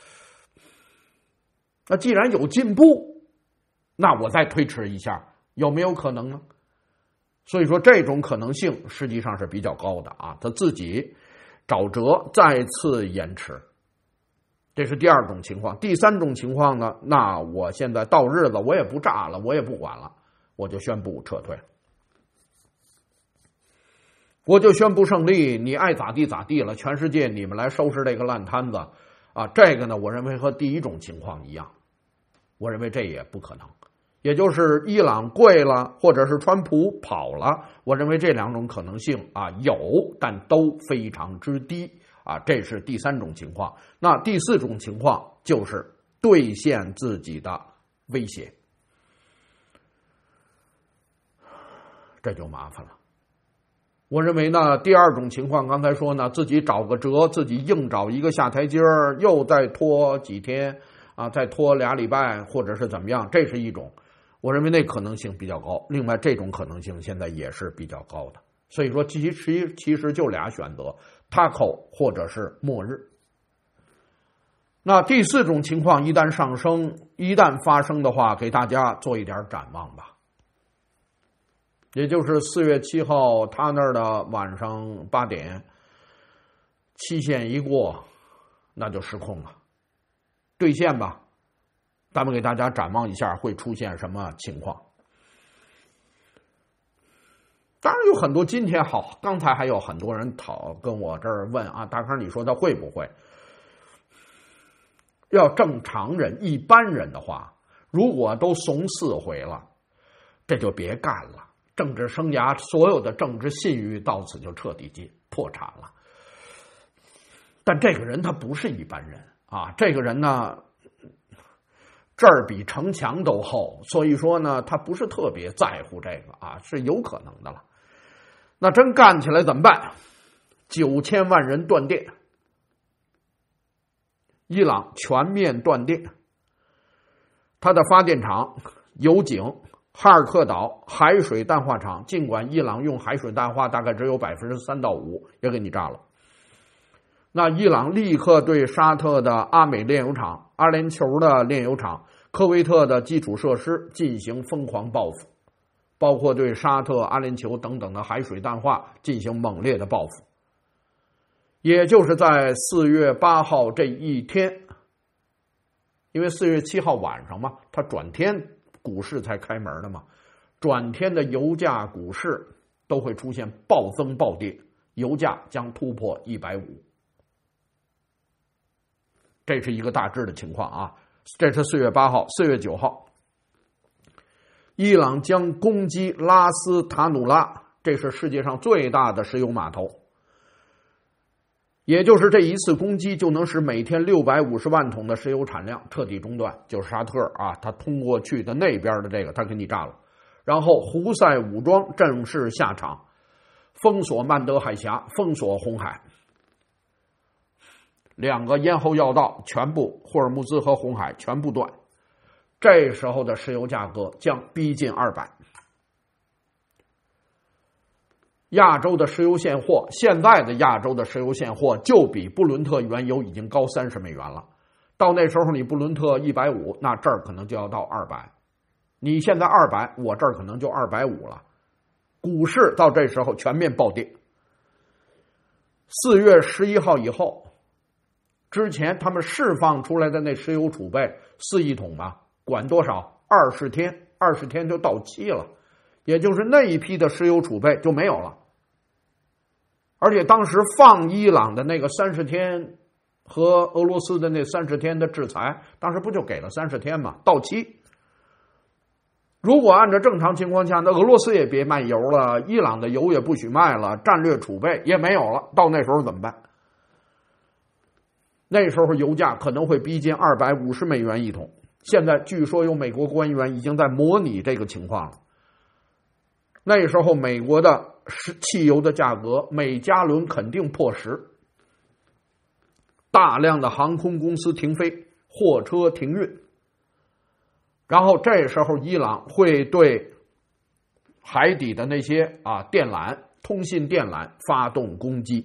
那既然有进步，那我再推迟一下，有没有可能呢？所以说这种可能性实际上是比较高的啊，他自己找辙再次延迟，这是第二种情况。第三种情况呢，那我现在到日子我也不炸了，我也不管了，我就宣布撤退，我就宣布胜利，你爱咋地咋地了，全世界你们来收拾这个烂摊子啊！这个呢，我认为和第一种情况一样，我认为这也不可能，也就是伊朗跪了，或者是川普跑了，我认为这两种可能性啊有，但都非常之低啊，这是第三种情况。那第四种情况就是兑现自己的威胁，这就麻烦了。我认为呢，第二种情况刚才说呢，自己找个辙，自己硬找一个下台阶儿，又再拖几天啊，再拖俩礼拜，或者是怎么样，这是一种。我认为那可能性比较高，另外这种可能性现在也是比较高的。所以说其实其实就俩选择，塔口或者是末日。那第四种情况一旦上升，一旦发生的话，给大家做一点展望吧。也就是四月七号他那儿的晚上八点，期限一过，那就失控了，兑现吧。咱们给大家展望一下会出现什么情况。当然有很多，今天好，刚才还有很多人讨跟我这儿问啊，大康你说他会不会？ 要正常人、一般人的话，如果都怂四回了，这就别干了，政治生涯所有的政治信誉到此就彻底进破产了。但这个人他不是一般人啊，这个人呢，这儿比城墙都厚，所以说呢，他不是特别在乎这个啊，是有可能的了。那真干起来怎么办？九千万人断电，伊朗全面断电，它的发电厂、油井、哈尔克岛海水淡化厂，尽管伊朗用海水淡化大概只有百分之三到五，也给你炸了。那伊朗立刻对沙特的阿美炼油厂、阿联酋的炼油厂、科威特的基础设施进行疯狂报复，包括对沙特、阿联酋等等的海水淡化进行猛烈的报复。也就是在四月八号这一天，因为四月七号晚上嘛，它转天股市才开门的嘛，转天的油价、股市都会出现暴增暴跌，油价将突破一百五。这是一个大致的情况啊，这是四月八号，四月九号，伊朗将攻击拉斯塔努拉，这是世界上最大的石油码头。也就是这一次攻击就能使每天六百五十万桶的石油产量彻底中断，就是沙特啊，他通过去的那边的这个他给你炸了。然后胡塞武装正式下场，封锁曼德海峡，封锁红海。两个咽喉要道全部，霍尔木兹和红海全部断，这时候的石油价格将逼近二百。亚洲的石油现货，现在的亚洲的石油现货就比布伦特原油已经高三十美元了。到那时候你布伦特一百五，那这儿可能就要到二百。你现在二百，我这儿可能就二百五了。股市到这时候全面暴跌。四月十一号以后，之前他们释放出来的那石油储备四亿桶吧，管多少？二十天，二十天就到期了，也就是那一批的石油储备就没有了。而且当时放伊朗的那个三十天和俄罗斯的那三十天的制裁，当时不就给了三十天吗？到期。如果按照正常情况下，那俄罗斯也别卖油了，伊朗的油也不许卖了，战略储备也没有了，到那时候怎么办？那时候油价可能会逼近二百五十美元一桶。现在据说有美国官员已经在模拟这个情况了。那时候美国的汽油的价格每加仑肯定破十，大量的航空公司停飞，货车停运。然后这时候伊朗会对海底的那些啊电缆、通信电缆发动攻击。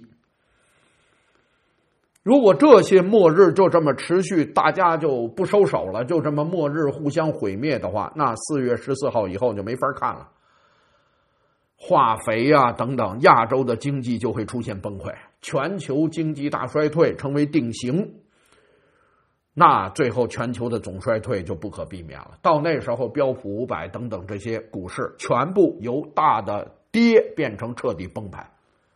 如果这些末日就这么持续，大家就不收手了，就这么末日互相毁灭的话，那四月十四号以后就没法看了。化肥啊等等，亚洲的经济就会出现崩溃，全球经济大衰退成为定型。那最后全球的总衰退就不可避免了。到那时候，标普五百等等这些股市全部由大的跌变成彻底崩盘。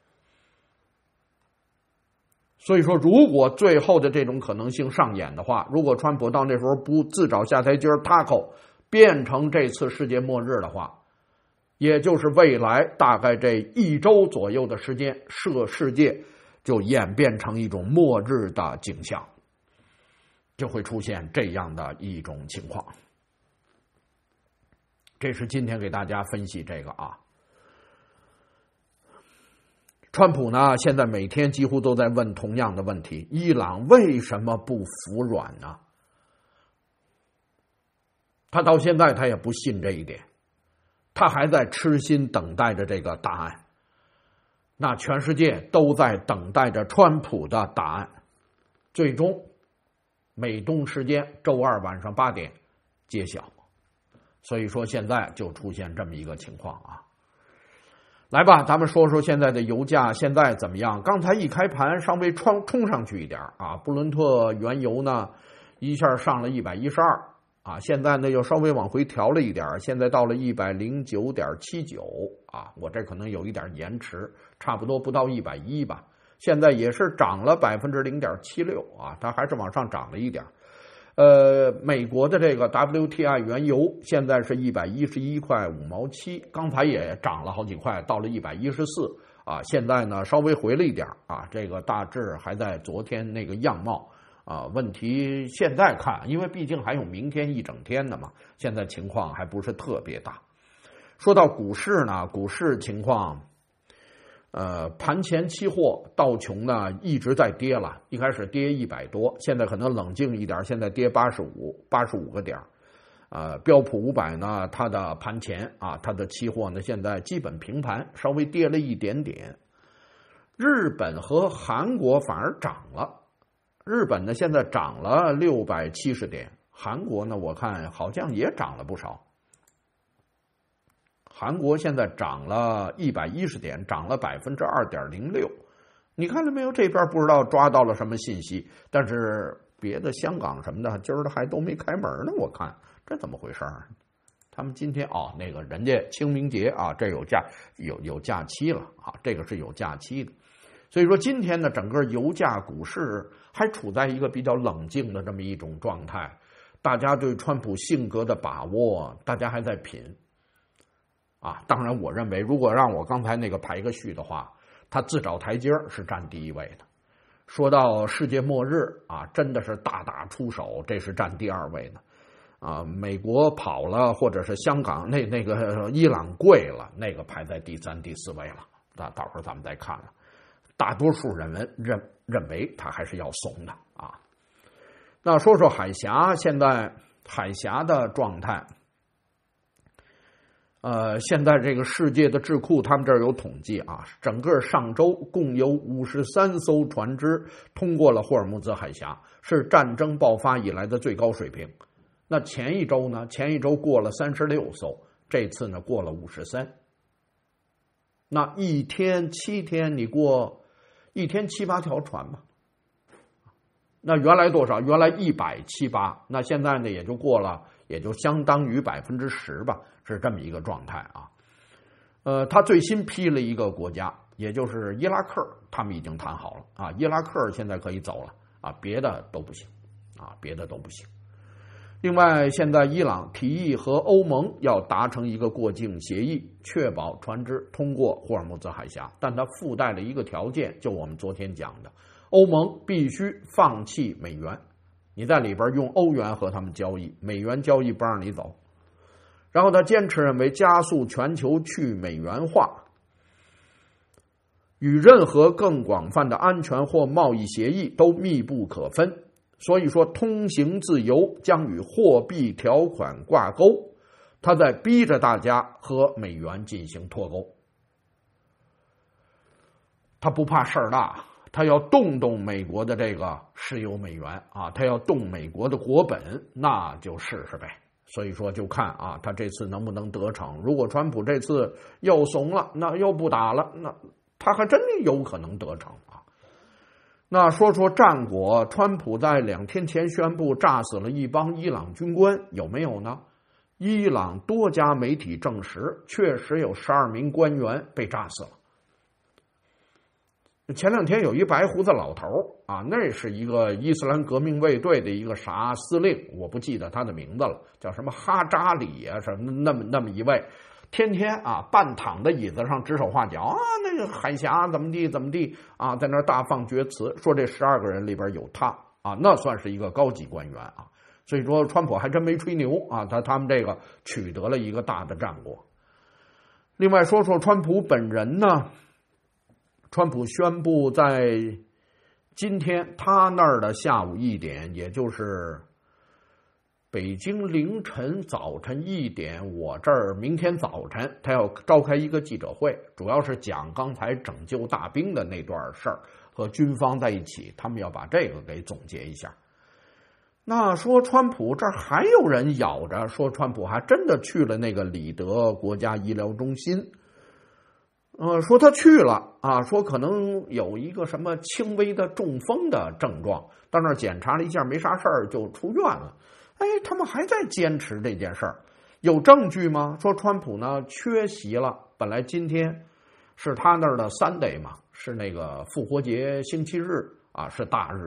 所以说，如果最后的这种可能性上演的话，如果川普到那时候不自找下台阶儿 tackle 变成这次世界末日的话，也就是未来大概这一周左右的时间，世世界就演变成一种末日的景象，就会出现这样的一种情况。这是今天给大家分析这个啊。川普呢，现在每天几乎都在问同样的问题：伊朗为什么不服软呢？他到现在他也不信这一点，他还在痴心等待着这个答案。那全世界都在等待着川普的答案。最终，美东时间周二晚上八点揭晓。所以说，现在就出现这么一个情况啊。来吧，咱们说说现在的油价现在怎么样？刚才一开盘稍微冲冲上去一点啊，布伦特原油呢一下上了一百一十二啊，现在呢又稍微往回调了一点，现在到了一百零九点七九啊，我这可能有一点延迟，差不多不到一百一吧。现在也是涨了百分之零点七六啊，它还是往上涨了一点。 呃，美国的这个 W T I 原油现在是一百一十一块五毛七，刚才也涨了好几块，到了一百一十四啊。现在呢稍微回了一点啊，这个大致还在昨天那个样貌啊。问题现在看，因为毕竟还有明天一整天的嘛，现在情况还不是特别大。说到股市呢，股市情况。呃，盘前期货道琼呢一直在跌了，一开始跌一百多，现在可能冷静一点，现在跌八十五，八十五个点。呃，标普五百呢，它的盘前啊，它的期货呢现在基本平盘，稍微跌了一点点。日本和韩国反而涨了，日本呢现在涨了六百七十点，韩国呢我看好像也涨了不少。韩国现在涨了一百一十点，涨了百分之二点零六。你看了没有？这边不知道抓到了什么信息，但是别的香港什么的，今儿的还都没开门呢。我看这怎么回事？他们今天哦，那个人家清明节啊，这有假有有假期了啊，这个是有假期的。所以说今天呢，整个油价、股市还处在一个比较冷静的这么一种状态。大家对川普性格的把握，大家还在品。啊，当然，我认为如果让我刚才那个排个序的话，他自找台阶是占第一位的。说到世界末日啊，真的是大打出手，这是占第二位的。啊，美国跑了，或者是香港那那个伊朗跪了，那个排在第三、第四位了。那到时候咱们再看了。大多数人认认为他还是要怂的啊。那说说海峡，现在海峡的状态。呃，现在这个世界的智库他们这儿有统计啊，整个上周共有五十三艘船只通过了霍尔木兹海峡，是战争爆发以来的最高水平。那前一周呢？前一周过了三十六艘，这次呢过了五十三。那一天七天你过一天七八条船吧。那原来多少？原来一百七八，那现在呢也就过了，也就相当于百分之十吧，是这么一个状态啊。呃，他最新批了一个国家，也就是伊拉克，他们已经谈好了啊，伊拉克现在可以走了啊，别的都不行啊，别的都不行。另外，现在伊朗提议和欧盟要达成一个过境协议，确保船只通过霍尔木兹海峡，但它附带了一个条件，就我们昨天讲的。欧盟必须放弃美元，你在里边用欧元和他们交易，美元交易不让你走。然后他坚持认为加速全球去美元化，与任何更广泛的安全或贸易协议都密不可分。所以说，通行自由将与货币条款挂钩，他在逼着大家和美元进行脱钩。他不怕事儿大。他要动动美国的这个石油美元啊，他要动美国的国本，那就试试呗。所以说就看啊，他这次能不能得逞。如果川普这次又怂了，那又不打了，那他还真有可能得逞啊。那说说战果，川普在两天前宣布炸死了一帮伊朗军官，有没有呢？伊朗多家媒体证实，确实有十二名官员被炸死了。前两天有一白胡子老头啊，那是一个伊斯兰革命卫队的一个啥司令，我不记得他的名字了，叫什么哈扎里啊，什么那么那么一位，天天啊半躺在椅子上指手画脚啊，那个海峡怎么地怎么地啊，在那儿大放厥词，说这十二个人里边有他啊，那算是一个高级官员啊。所以说川普还真没吹牛啊，他他们这个取得了一个大的战果。另外说说川普本人呢。川普宣布在今天他那儿的下午一点，也就是北京凌晨早晨一点，我这儿明天早晨他要召开一个记者会，主要是讲刚才拯救大兵的那段事儿，和军方在一起，他们要把这个给总结一下。那说川普这儿还有人咬着说川普还真的去了那个里德国家医疗中心，呃，说他去了啊，说可能有一个什么轻微的中风的症状，到那儿检查了一下没啥事儿就出院了。哎，他们还在坚持这件事儿，有证据吗？说川普呢缺席了，本来今天是他那儿的 Sunday 嘛，是那个复活节星期日啊，是大日子，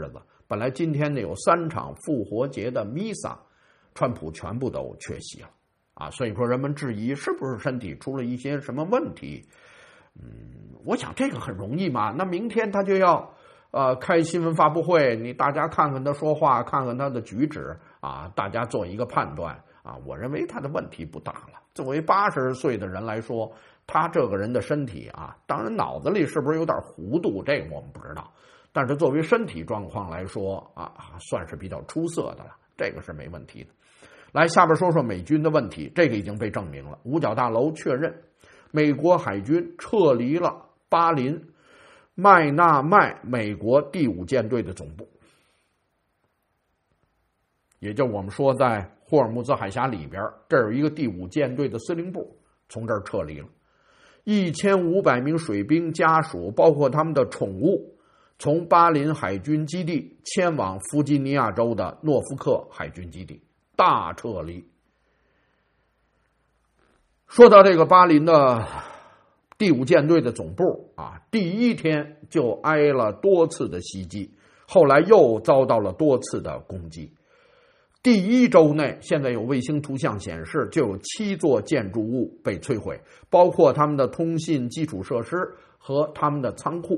本来今天呢有三场复活节的弥撒，川普全部都缺席了啊，所以说人们质疑是不是身体出了一些什么问题。嗯，我想这个很容易嘛，那明天他就要呃开新闻发布会，你大家看看他说话，看看他的举止啊，大家做一个判断啊。我认为他的问题不大了。作为八十岁的人来说，他这个人的身体啊，当然脑子里是不是有点糊涂，这个我们不知道，但是作为身体状况来说啊，算是比较出色的了，这个是没问题的。来，下边说说美军的问题，这个已经被证明了。五角大楼确认，美国海军撤离了巴林麦纳麦美国第五舰队的总部，也就我们说在霍尔木兹海峡里边，这有一个第五舰队的司令部，从这儿撤离了。一千五百名水兵家属，包括他们的宠物，从巴林海军基地迁往弗吉尼亚州的诺福克海军基地，大撤离。说到这个巴林的第五舰队的总部啊，第一天就挨了多次的袭击，后来又遭到了多次的攻击。第一周内，现在有卫星图像显示，就有七座建筑物被摧毁，包括他们的通信基础设施和他们的仓库。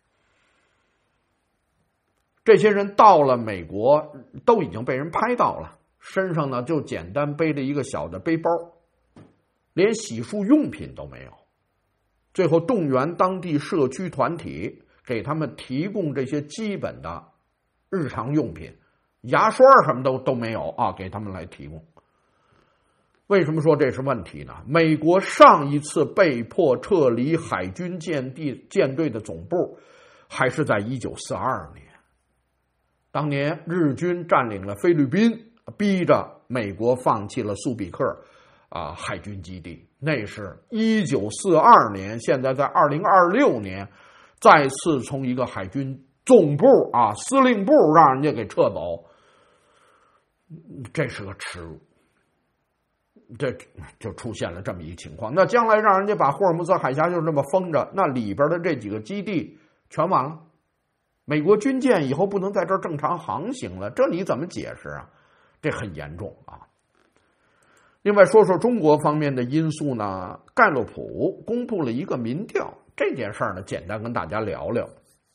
这些人到了美国，都已经被人拍到了，身上呢就简单背着一个小的背包，连洗漱用品都没有。最后动员当地社区团体给他们提供这些基本的日常用品，牙刷什么都都没有啊，给他们来提供。为什么说这是问题呢？美国上一次被迫撤离海军舰地舰队的总部，还是在一九四二年。当年日军占领了菲律宾，逼着美国放弃了苏比克啊海军基地，那是一九四二年。现在在二零二六年，再次从一个海军总部啊司令部让人家给撤走，这是个耻辱。这就出现了这么一情况。那将来让人家把霍尔木兹海峡就这么封着，那里边的这几个基地全完了，美国军舰以后不能在这儿正常航行了，这你怎么解释啊？这很严重啊。另外说说中国方面的因素呢，盖洛普公布了一个民调，这件事儿呢简单跟大家聊聊。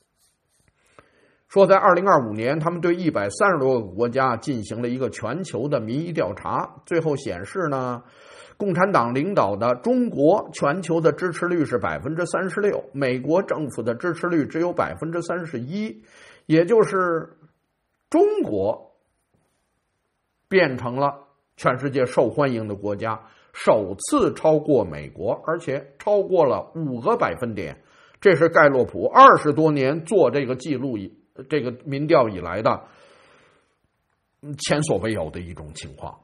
说在二零二五年，他们对一百三十多个国家进行了一个全球的民意调查，最后显示呢，共产党领导的中国全球的支持率是百分之三十六，美国政府的支持率只有百分之三十一，也就是中国变成了全世界受欢迎的国家，首次超过美国，而且超过了五个百分点。这是盖洛普二十多年做这个记录以这个民调以来的前所未有的一种情况。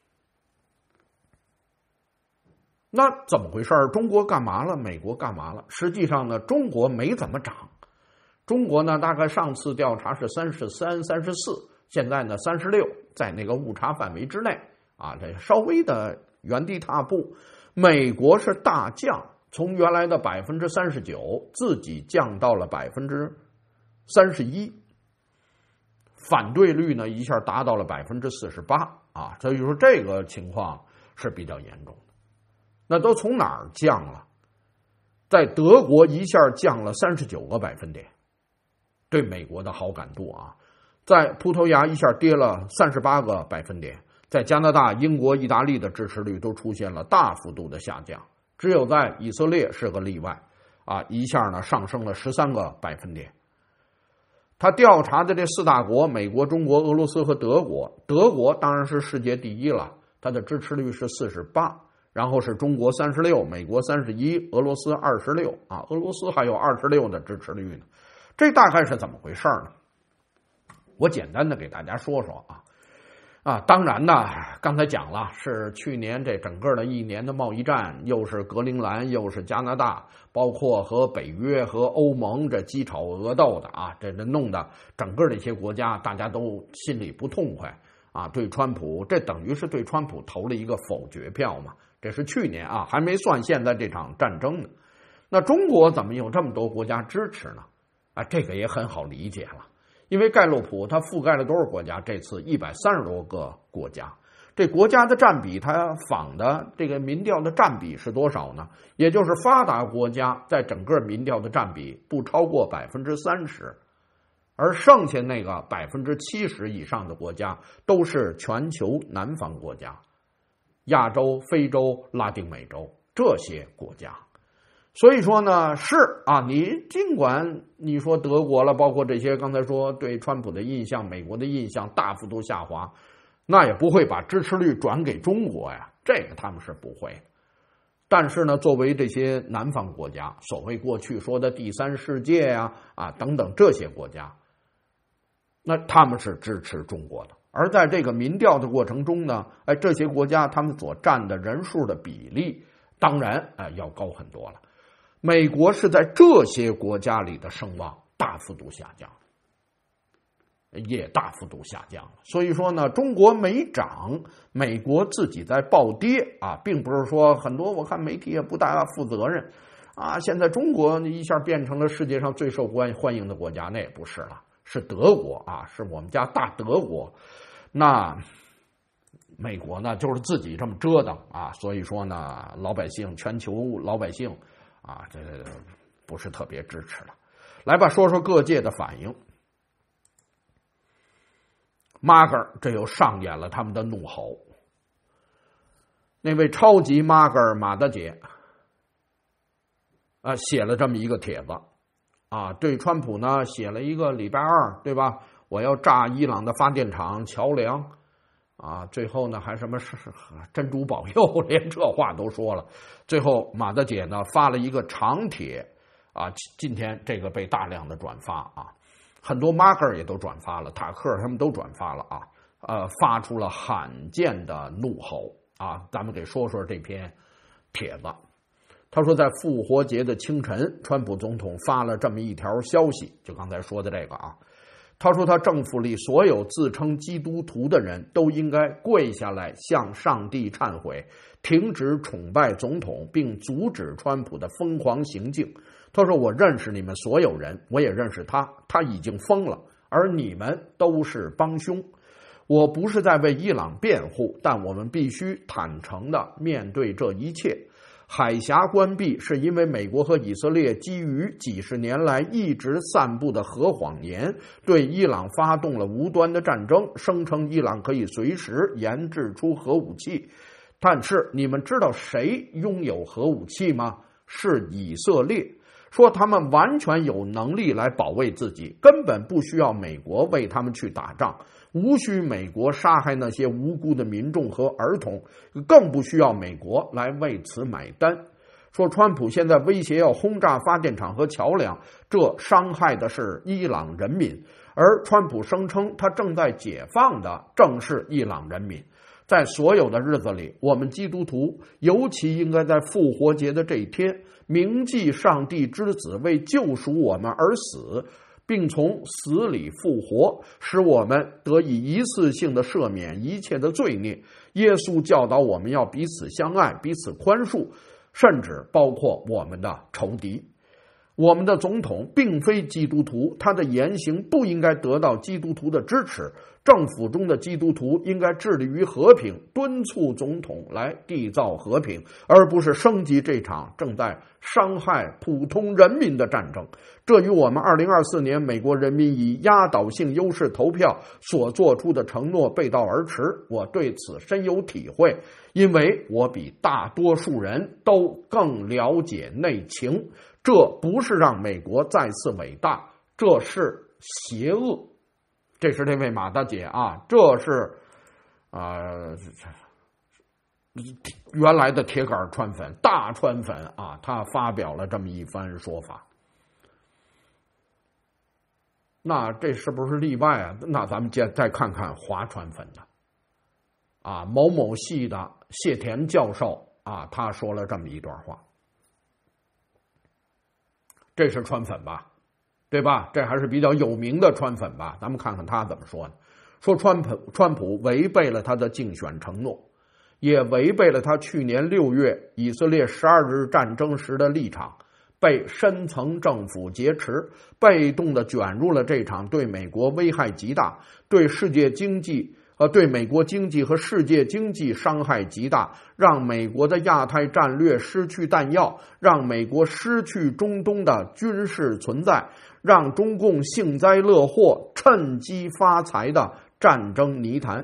那怎么回事？中国干嘛了？美国干嘛了？实际上呢，中国没怎么涨。中国呢，大概上次调查是三十三、三十四，现在呢三十六，在那个误差范围之内啊，这稍微的原地踏步。美国是大降，从原来的百分之三十九，自己降到了百分之三十一，反对率呢一下达到了百分之四十八啊，所以说这个情况是比较严重的。那都从哪儿降了？在德国一下降了三十九个百分点，对美国的好感度啊。在葡萄牙一下跌了三十八个百分点，在加拿大、英国、意大利的支持率都出现了大幅度的下降，只有在以色列是个例外啊，一下呢上升了十三个百分点。他调查的这四大国，美国、中国、俄罗斯和德国，德国当然是世界第一了，它的支持率是四十八，然后是中国三十六，美国三十一，俄罗斯二十六啊，俄罗斯还有二十六的支持率呢。这大概是怎么回事呢？我简单的给大家说说啊。啊，当然呢，刚才讲了，是去年这整个的一年的贸易战，又是格陵兰，又是加拿大，包括和北约和欧盟这鸡吵鹅斗的啊，这这弄得整个这些国家大家都心里不痛快啊，对川普，这等于是对川普投了一个否决票嘛。这是去年啊，还没算现在这场战争呢。那中国怎么有这么多国家支持呢？啊，这个也很好理解了。 因为盖洛普它覆盖了多少国家？这次一百三十多个国家，这国家的占比，它仿的这个民调的占比是多少呢？也就是发达国家在整个民调的占比不超过百分之三十，而剩下那个百分之七十以上的国家都是全球南方国家，亚洲、非洲、拉丁美洲这些国家。所以说呢，是啊，你尽管你说德国了，包括这些刚才说对川普的印象、美国的印象大幅度下滑，那也不会把支持率转给中国呀，这个他们是不会的。但是呢，作为这些南方国家，所谓过去说的第三世界呀、啊，啊等等这些国家，那他们是支持中国的。而在这个民调的过程中呢，哎，这些国家他们所占的人数的比例，当然哎要高很多了。美国是在这些国家里的声望大幅度下降，也大幅度下降了。所以说呢，中国没涨，美国自己在暴跌啊，并不是说很多我看媒体也不大负责任啊。现在中国一下变成了世界上最受欢欢迎的国家，那也不是了，是德国啊，是我们家大德国。那美国呢，就是自己这么折腾啊，所以说呢，老百姓全球老百姓。啊，这不是特别支持了。来吧，说说各界的反应。马格尔这又上演了他们的怒吼。那位超级马格尔马大姐啊，写了这么一个帖子啊，对川普呢写了一个礼拜二，对吧？我要炸伊朗的发电厂、桥梁。啊，最后呢还什么是珍珠保佑，连这话都说了。最后马大姐呢发了一个长帖啊，今天这个被大量的转发啊，很多马克尔也都转发了，塔克他们都转发了啊，呃，发出了罕见的怒吼啊。咱们给说说这篇帖子。他说，在复活节的清晨，川普总统发了这么一条消息，就刚才说的这个啊。他说，他政府里所有自称基督徒的人都应该跪下来向上帝忏悔，停止崇拜总统，并阻止川普的疯狂行径。他说，我认识你们所有人，我也认识他，他已经疯了，而你们都是帮凶。我不是在为伊朗辩护，但我们必须坦诚地面对这一切。海峡关闭是因为美国和以色列基于几十年来一直散布的核谎言，对伊朗发动了无端的战争，声称伊朗可以随时研制出核武器。但是你们知道谁拥有核武器吗？是以色列。说他们完全有能力来保卫自己，根本不需要美国为他们去打仗，无需美国杀害那些无辜的民众和儿童，更不需要美国来为此买单。说川普现在威胁要轰炸发电厂和桥梁，这伤害的是伊朗人民，而川普声称他正在解放的正是伊朗人民。在所有的日子里，我们基督徒尤其应该在复活节的这一天铭记上帝之子为救赎我们而死，并从死里复活，使我们得以一次性的赦免一切的罪孽。耶稣教导我们要彼此相爱，彼此宽恕，甚至包括我们的仇敌。我们的总统并非基督徒，他的言行不应该得到基督徒的支持。政府中的基督徒应该致力于和平，敦促总统来缔造和平，而不是升级这场正在伤害普通人民的战争。这与我们二零二四年美国人民以压倒性优势投票所做出的承诺背道而驰。我对此深有体会，因为我比大多数人都更了解内情。这不是让美国再次伟大，这是邪恶。这是这位马大姐啊，这是呃原来的铁杆川粉大川粉啊，他发表了这么一番说法。那这是不是例外啊？那咱们再再看看华川粉的啊，某某系的谢田教授啊，他说了这么一段话。这是川粉吧，对吧？这还是比较有名的川粉吧？咱们看看他怎么说呢？说川普川普违背了他的竞选承诺，也违背了他去年六月以色列十二日战争时的立场， 被深层政府劫持，被动的卷入了这场对美国危害极大、对世界经济呃对美国经济和世界经济伤害极大，让美国的亚太战略失去弹药，让美国失去中东的军事存在，让中共幸灾乐祸、趁机发财的战争泥潭。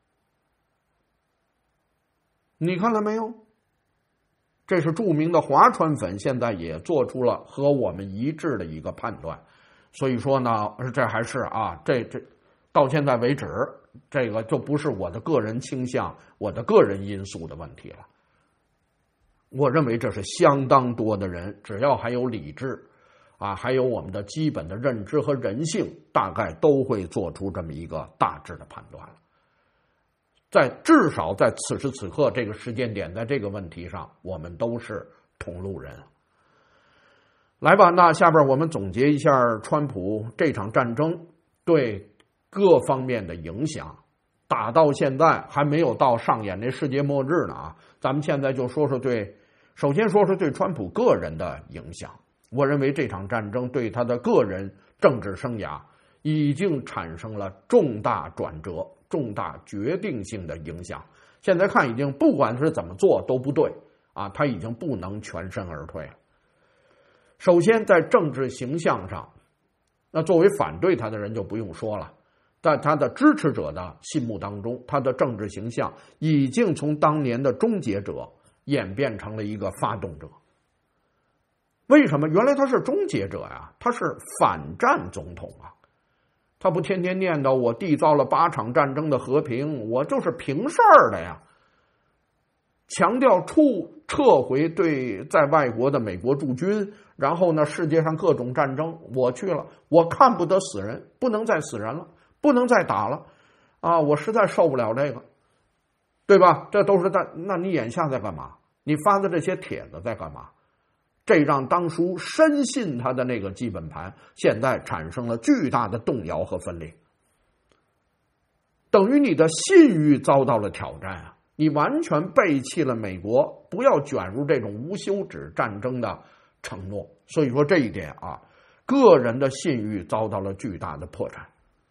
你看了没有？这是著名的华川粉现在也做出了和我们一致的一个判断，所以说呢，这还是啊，这这到现在为止，这个就不是我的个人倾向、我的个人因素的问题了。我认为这是相当多的人，只要还有理智啊，还有我们的基本的认知和人性，大概都会做出这么一个大致的判断了。在至少在此时此刻这个时间点，在这个问题上，我们都是同路人。来吧，那下边我们总结一下川普这场战争对各方面的影响。打到现在还没有到上演这世界末日呢啊！咱们现在就说说对，首先说说对川普个人的影响。我认为这场战争对他的个人政治生涯已经产生了重大转折。重大决定性的影响，现在看已经不管是怎么做都不对啊，他已经不能全身而退了。首先在政治形象上，那作为反对他的人就不用说了，在他的支持者的心目当中，他的政治形象已经从当年的终结者演变成了一个发动者。为什么？原来他是终结者呀，他是反战总统啊。他不天天念叨我缔造了八场战争的和平，我就是平事儿的呀。强调出撤回对在外国的美国驻军，然后呢，世界上各种战争我去了，我看不得死人，不能再死人了，不能再打了，啊，我实在受不了这个，对吧？这都是在，那你眼下在干嘛？你发的这些帖子在干嘛？这让当初深信他的那个基本盘，现在产生了巨大的动摇和分裂，等于你的信誉遭到了挑战啊！你完全背弃了美国不要卷入这种无休止战争的承诺，所以说这一点啊，个人的信誉遭到了巨大的破绽。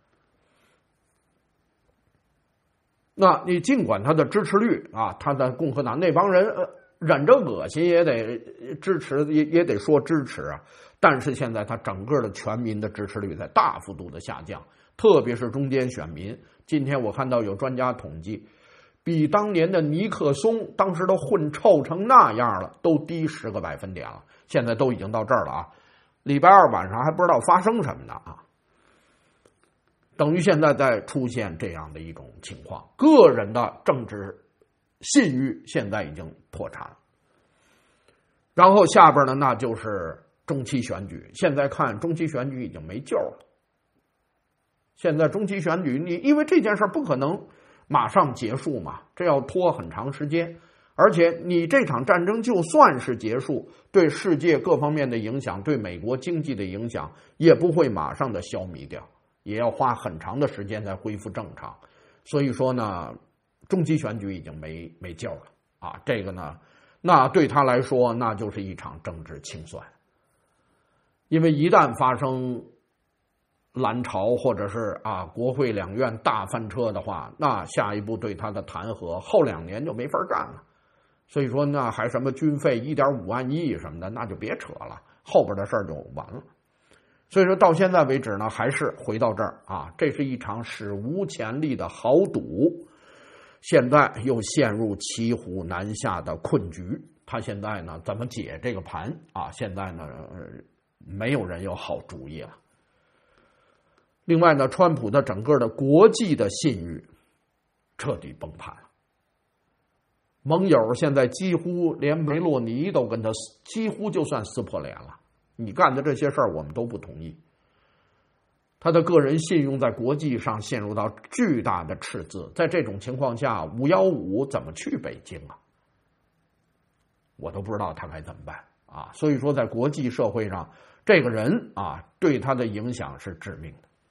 那你尽管他的支持率啊，他的共和党那帮人呃。忍着恶心也得支持，也也得说支持啊！但是现在他整个的全民的支持率在大幅度的下降，特别是中间选民。今天我看到有专家统计，比当年的尼克松当时都混臭成那样了，都低十个百分点了。现在都已经到这儿了啊！礼拜二晚上还不知道发生什么呢啊！等于现在在出现这样的一种情况，个人的政治信誉现在已经破产了。然后下边呢，那就是中期选举。现在看中期选举已经没救了。现在中期选举，你因为这件事不可能马上结束嘛，这要拖很长时间。而且你这场战争就算是结束，对世界各方面的影响，对美国经济的影响，也不会马上的消弭掉，也要花很长的时间才恢复正常。所以说呢，中期选举已经没没救了啊！这个呢，那对他来说，那就是一场政治清算。因为一旦发生蓝潮或者是啊国会两院大翻车的话，那下一步对他的弹劾，后两年就没法干了。所以说那还什么军费一点五万亿什么的，那就别扯了，后边的事儿就完了。所以说到现在为止呢，还是回到这儿啊，这是一场史无前例的豪赌。现在又陷入骑虎难下的困局，他现在呢怎么解这个盘啊？现在呢、呃、没有人有好主意了。另外呢，川普的整个的国际的信誉彻底崩盘了，盟友现在几乎连梅洛尼都跟他几乎就算撕破脸了，你干的这些事儿我们都不同意。他的个人信用在国际上陷入到巨大的赤字，在这种情况下，五一五怎么去北京啊？我都不知道他该怎么办啊！所以说，在国际社会上，这个人啊，对他的影响是致命的。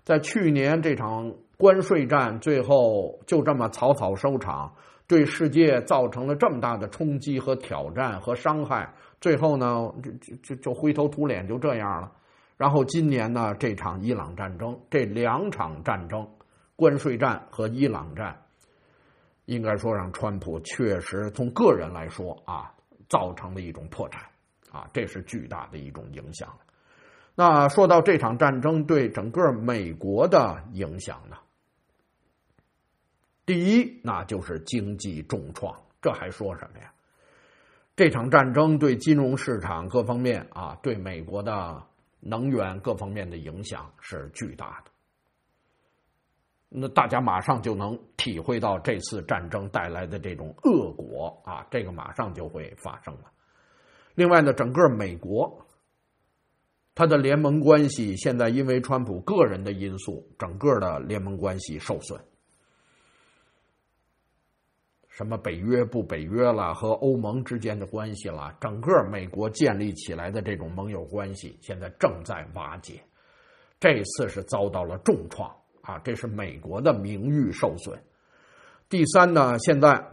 在去年这场关税战最后就这么草草收场，对世界造成了这么大的冲击和挑战和伤害，最后呢就就就就灰头土脸就这样了。然后今年呢这场伊朗战争，这两场战争，关税战和伊朗战，应该说让川普确实从个人来说啊，造成了一种破产啊，这是巨大的一种影响。那说到这场战争对整个美国的影响呢，第一那就是经济重创，这还说什么呀？这场战争对金融市场各方面啊，对美国的能源各方面的影响是巨大的。那大家马上就能体会到这次战争带来的这种恶果啊，这个马上就会发生了。另外呢，整个美国他的联盟关系现在因为川普个人的因素，整个的联盟关系受损。什么北约不北约了，和欧盟之间的关系了，整个美国建立起来的这种盟友关系现在正在瓦解。这次是遭到了重创啊，这是美国的名誉受损。第三呢，现在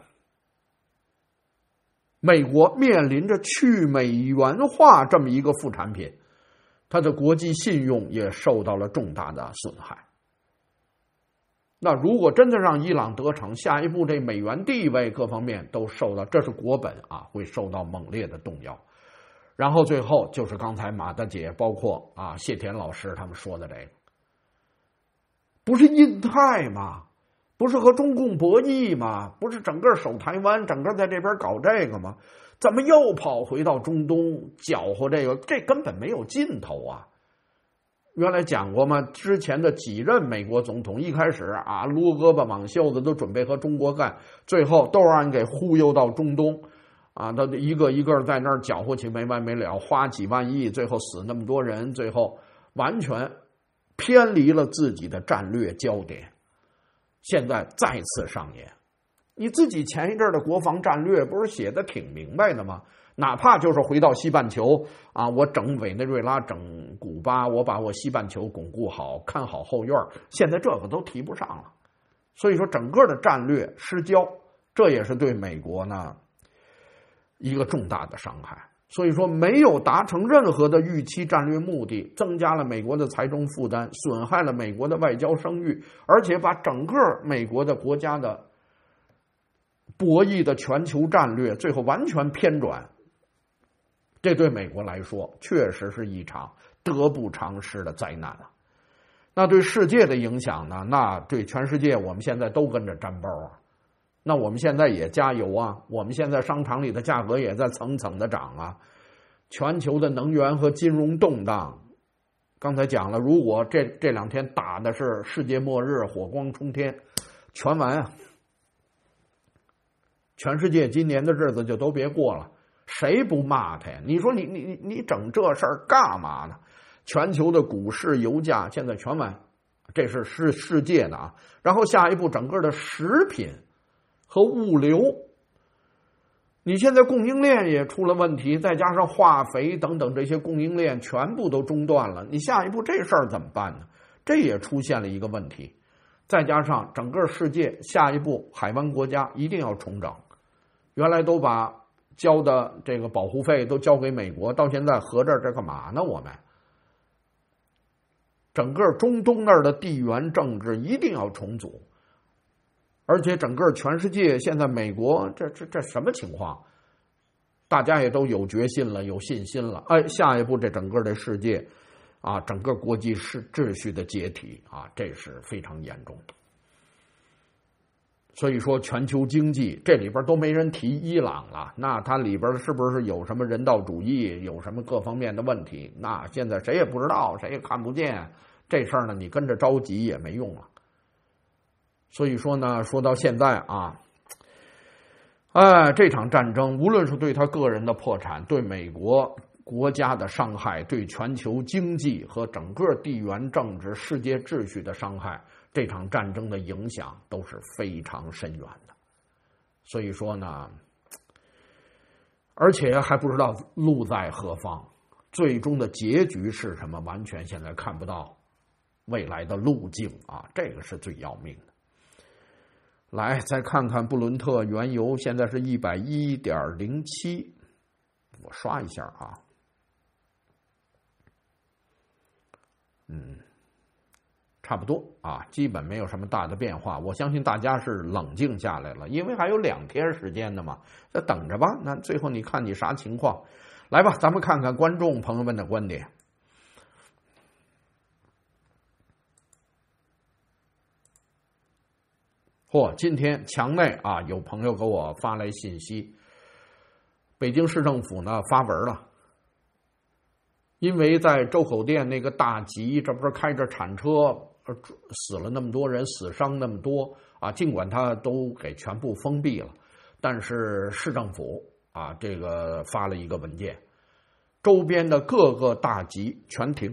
美国面临着去美元化这么一个副产品，它的国际信用也受到了重大的损害。那如果真的让伊朗得逞，下一步这美元地位各方面都受到，这是国本啊，会受到猛烈的动摇。然后最后就是刚才马大姐包括啊谢田老师他们说的这个，不是印太吗？不是和中共博弈吗？不是整个守台湾，整个在这边搞这个吗？怎么又跑回到中东搅和这个？这根本没有尽头啊！原来讲过嘛，之前的几任美国总统一开始啊撸胳膊挽袖子，都准备和中国干，最后都让人给忽悠到中东啊，他一个一个在那儿搅和起没完没了，花几万亿，最后死那么多人，最后完全偏离了自己的战略焦点。现在再次上演，你自己前一阵的国防战略不是写的挺明白的吗？哪怕就是回到西半球啊，我整委内瑞拉，整古巴，我把我西半球巩固好，看好后院，现在这个都提不上了。所以说整个的战略失焦，这也是对美国呢一个重大的伤害。所以说没有达成任何的预期战略目的，增加了美国的财政负担，损害了美国的外交声誉，而且把整个美国的国家的博弈的全球战略最后完全偏转。这对美国来说确实是一场得不偿失的灾难了。那对世界的影响呢？那对全世界我们现在都跟着沾包啊。那我们现在也加油啊，我们现在商场里的价格也在层层的涨啊。全球的能源和金融动荡，刚才讲了，如果这这两天打的是世界末日，火光冲天，全完啊！全世界今年的日子就都别过了。谁不骂他呀？你说你你你你整这事儿干嘛呢？全球的股市、油价现在全完，这是世世界的啊。然后下一步，整个的食品和物流，你现在供应链也出了问题，再加上化肥等等这些供应链全部都中断了，你下一步这事儿怎么办呢？这也出现了一个问题。再加上整个世界下一步海湾国家一定要重整，原来都把交的这个保护费都交给美国，到现在合着这干嘛呢？我们整个中东那儿的地缘政治一定要重组，而且整个全世界现在美国这这这什么情况？大家也都有决心了，有信心了。哎，下一步这整个的世界啊，整个国际秩秩序的解体啊，这是非常严重的。所以说全球经济这里边都没人提伊朗了，那它里边是不是有什么人道主义，有什么各方面的问题？那现在谁也不知道，谁也看不见，这事儿呢你跟着着急也没用了。所以说呢，说到现在啊，哎，这场战争无论是对他个人的破产，对美国国家的伤害，对全球经济和整个地缘政治、世界秩序的伤害，这场战争的影响都是非常深远的。所以说呢，而且还不知道路在何方，最终的结局是什么，完全现在看不到未来的路径啊，这个是最要命的。来，再看看布伦特原油，现在是一百一点零七，我刷一下啊，嗯，差不多啊，基本没有什么大的变化。我相信大家是冷静下来了，因为还有两天时间呢嘛，那等着吧。那最后你看你啥情况？来吧，咱们看看观众朋友们的观点。嚯、哦，今天墙内啊，有朋友给我发来信息，北京市政府呢发文了，因为在周口店那个大集，这不是开着铲车，死了那么多人，死伤那么多啊，尽管他都给全部封闭了，但是市政府啊，这个发了一个文件，周边的各个大集全停。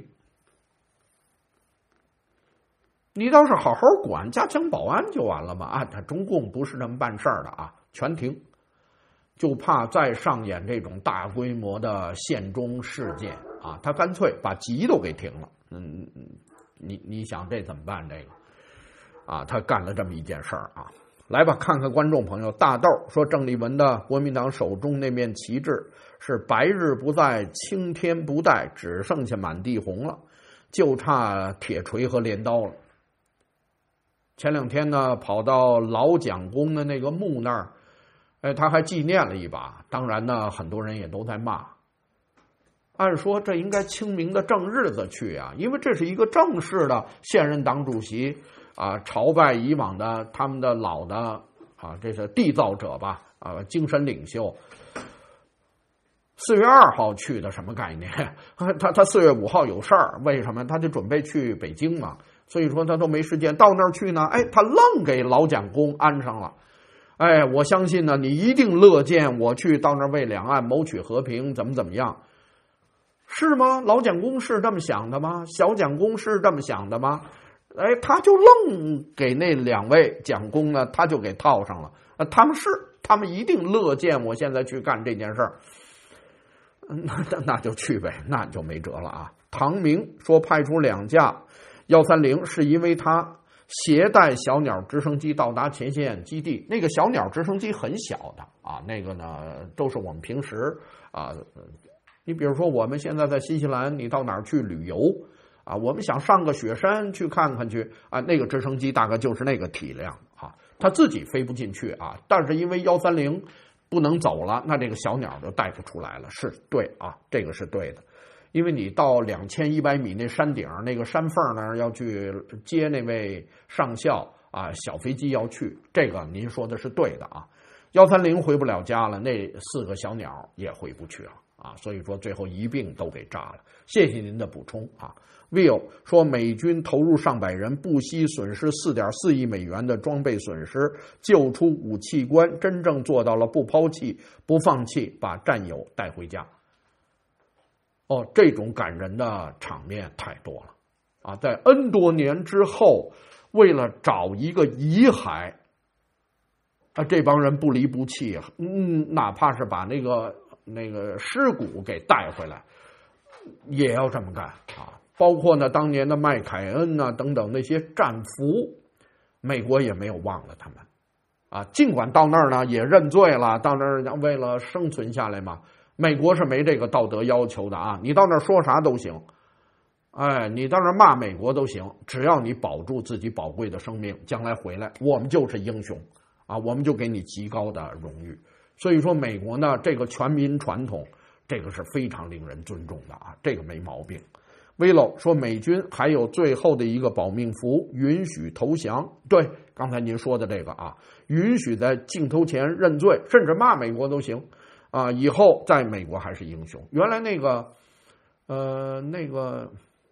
你倒是好好管，加强保安就完了嘛！啊，他中共不是这么办事儿的啊，全停，就怕再上演这种大规模的限中事件啊，他干脆把集都给停了。嗯，你你想这怎么办？这个啊，他干了这么一件事儿啊。来吧，看看观众朋友，大豆说郑丽文的国民党手中那面旗帜是白日不在，青天不带，只剩下满地红了，就差铁锤和镰刀了。前两天呢，跑到老蒋公的那个墓那儿，哎，他还纪念了一把。当然呢，很多人也都在骂。按说这应该清明的正日子去啊，因为这是一个正式的现任党主席啊，朝拜以往的他们的老的啊，这是缔造者吧啊，精神领袖。四月二号去的什么概念？他他四月五号有事儿，为什么？他就准备去北京嘛。所以说他都没时间到那儿去呢，哎，他愣给老蒋公安上了，哎，我相信呢，你一定乐见我去到那儿为两岸谋取和平，怎么怎么样，是吗？老蒋公是这么想的吗？小蒋公是这么想的吗？哎，他就愣给那两位蒋公呢，他就给套上了，呃，他们是，他们一定乐见我现在去干这件事儿，那那就去呗，那就没辙了啊。唐明说派出两架幺三零是因为他携带小鸟直升机到达前线基地，那个小鸟直升机很小的啊，那个呢都是我们平时啊，你比如说我们现在在新西兰，你到哪儿去旅游啊，我们想上个雪山去看看去啊，那个直升机大概就是那个体量啊，它自己飞不进去啊，但是因为幺三零不能走了，那这个小鸟就带不出来了，是对啊，这个是对的。因为你到两千一百米那山顶那个山缝那儿要去接那位上校啊，小飞机要去，这个您说的是对的啊。幺三零回不了家了，那四个小鸟也回不去了啊，所以说最后一并都给炸了。谢谢您的补充啊。Will 说美军投入上百人，不惜损失 四点四亿美元的装备损失，救出武器官，真正做到了不抛弃、不放弃，把战友带回家。哦，这种感人的场面太多了啊！在 N 多年之后，为了找一个遗骸啊，这帮人不离不弃，嗯，哪怕是把那个那个尸骨给带回来，也要这么干啊！包括呢，当年的麦凯恩啊等等那些战俘，美国也没有忘了他们啊。尽管到那儿呢也认罪了，到那儿为了生存下来嘛。美国是没这个道德要求的啊，你到那儿说啥都行，哎，你到那儿骂美国都行，只要你保住自己宝贵的生命，将来回来，我们就是英雄啊，我们就给你极高的荣誉。所以说，美国呢这个全民传统，这个是非常令人尊重的啊，这个没毛病。Willow 说美军还有最后的一个保命符，允许投降。对，刚才您说的这个啊，允许在镜头前认罪，甚至骂美国都行。啊，以后在美国还是英雄。原来那个，呃，那个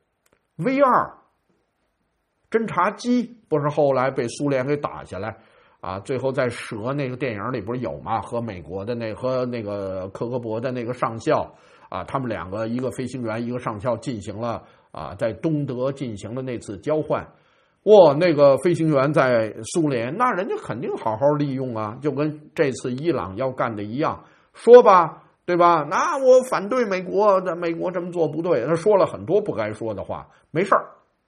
V 二侦察机不是后来被苏联给打下来啊？最后在蛇那个电影里不是有吗？和美国的那和那个科格勃的那个上校啊，他们两个一个飞行员一个上校进行了啊，在东德进行了那次交换。哇，那个飞行员在苏联，那人家肯定好好利用啊，就跟这次伊朗要干的一样。说吧，对吧？那我反对美国，美国这么做不对。他说了很多不该说的话，没事儿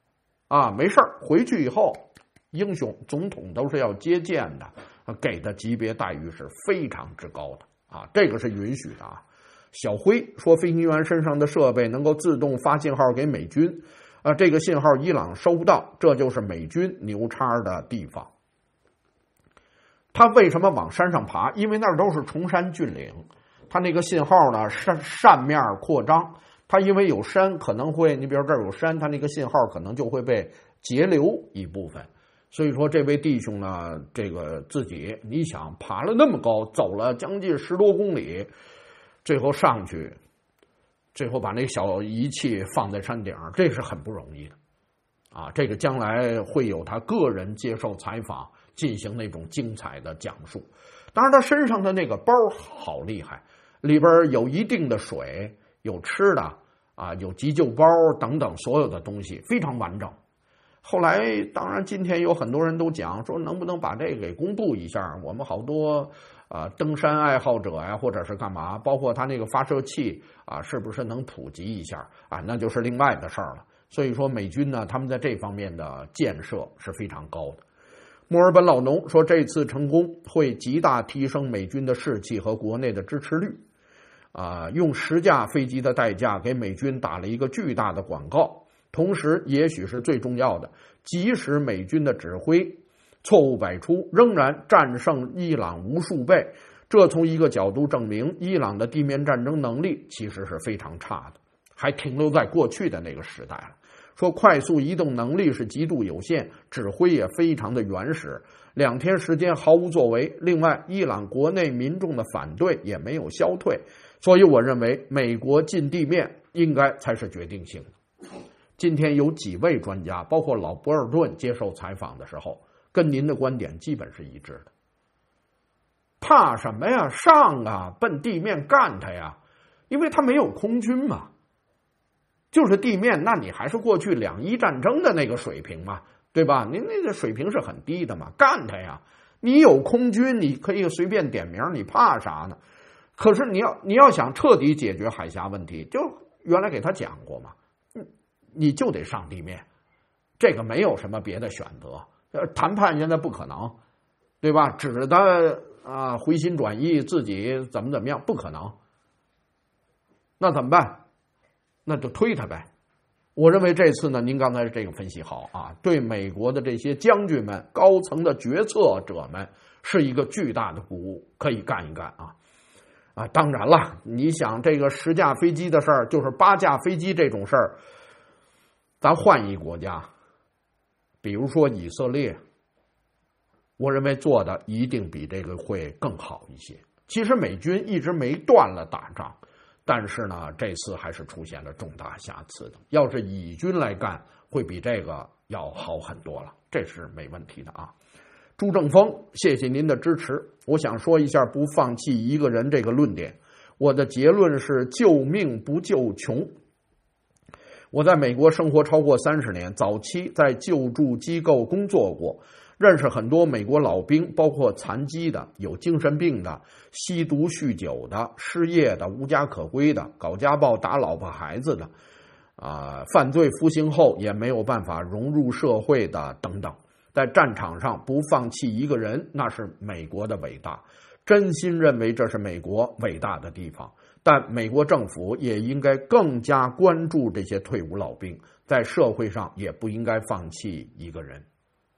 啊，没事儿，回去以后，英雄总统都是要接见的，给的级别待遇是非常之高的啊，这个是允许的啊。小辉说，飞行员身上的设备能够自动发信号给美军，啊，这个信号伊朗收不到，这就是美军牛叉的地方。他为什么往山上爬？因为那儿都是崇山峻岭，他那个信号呢扇扇面扩张，他因为有山可能会，你比如这儿有山，他那个信号可能就会被截留一部分。所以说这位弟兄呢，这个自己你想爬了那么高，走了将近十多公里，最后上去，最后把那个小仪器放在山顶，这是很不容易的啊！这个将来会有他个人接受采访，进行那种精彩的讲述。当然他身上的那个包好厉害，里边有一定的水，有吃的啊，有急救包等等所有的东西，非常完整。后来当然今天有很多人都讲说，能不能把这个给公布一下，我们好多啊登山爱好者呀，或者是干嘛，包括他那个发射器啊，是不是能普及一下啊，那就是另外的事儿了。所以说美军呢，他们在这方面的建设是非常高的。墨尔本老农说，这次成功会极大提升美军的士气和国内的支持率，啊，用十架飞机的代价给美军打了一个巨大的广告。同时也许是最重要的，即使美军的指挥错误百出，仍然战胜伊朗无数倍。这从一个角度证明，伊朗的地面战争能力其实是非常差的，还停留在过去的那个时代了。说快速移动能力是极度有限，指挥也非常的原始，两天时间毫无作为。另外，伊朗国内民众的反对也没有消退，所以我认为美国进地面应该才是决定性的。今天有几位专家，包括老博尔顿接受采访的时候，跟您的观点基本是一致的。怕什么呀？上啊，奔地面干他呀！因为他没有空军嘛，就是地面，那你还是过去两伊战争的那个水平嘛，对吧？您那个水平是很低的嘛，干他呀！你有空军，你可以随便点名，你怕啥呢？可是你要你要想彻底解决海峡问题，就原来给他讲过嘛。你就得上地面，这个没有什么别的选择。呃，谈判现在不可能，对吧？指着他啊回心转意，自己怎么怎么样，不可能。那怎么办？那就推他呗。我认为这次呢，您刚才这个分析好啊，对美国的这些将军们、高层的决策者们是一个巨大的鼓舞，可以干一干啊。啊，当然了，你想这个十架飞机的事儿，就是八架飞机这种事儿。咱换一国家，比如说以色列，我认为做的一定比这个会更好一些。其实美军一直没断了打仗，但是呢，这次还是出现了重大瑕疵的。要是以军来干，会比这个要好很多了，这是没问题的啊。朱正峰，谢谢您的支持。我想说一下不放弃一个人这个论点，我的结论是救命不救穷。我在美国生活超过三十年，早期在救助机构工作过，认识很多美国老兵，包括残疾的、有精神病的、吸毒酗酒的、失业的、无家可归的、搞家暴打老婆孩子的，啊、呃，犯罪服刑后也没有办法融入社会的等等。在战场上不放弃一个人，那是美国的伟大，真心认为这是美国伟大的地方。但美国政府也应该更加关注这些退伍老兵，在社会上也不应该放弃一个人。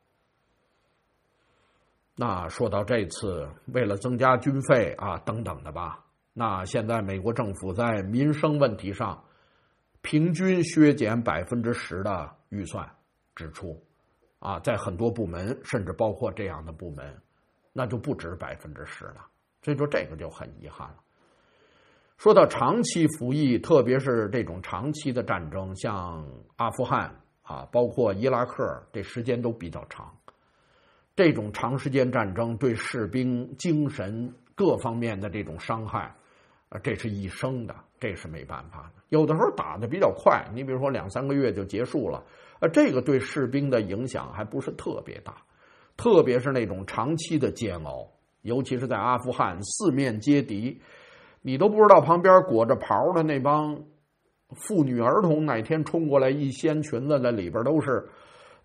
那说到这次为了增加军费啊等等的吧，那现在美国政府在民生问题上平均削减百分之十的预算支出啊，在很多部门甚至包括这样的部门，那就不止百分之十了，所以说这个就很遗憾了。说到长期服役，特别是这种长期的战争，像阿富汗啊，包括伊拉克，这时间都比较长。这种长时间战争对士兵精神各方面的这种伤害，啊，这是一生的，这是没办法的。有的时候打得比较快，你比如说两三个月就结束了，啊，这个对士兵的影响还不是特别大。特别是那种长期的煎熬，尤其是在阿富汗四面皆敌。你都不知道旁边裹着袍的那帮妇女儿童哪天冲过来，一掀裙子，在里边都是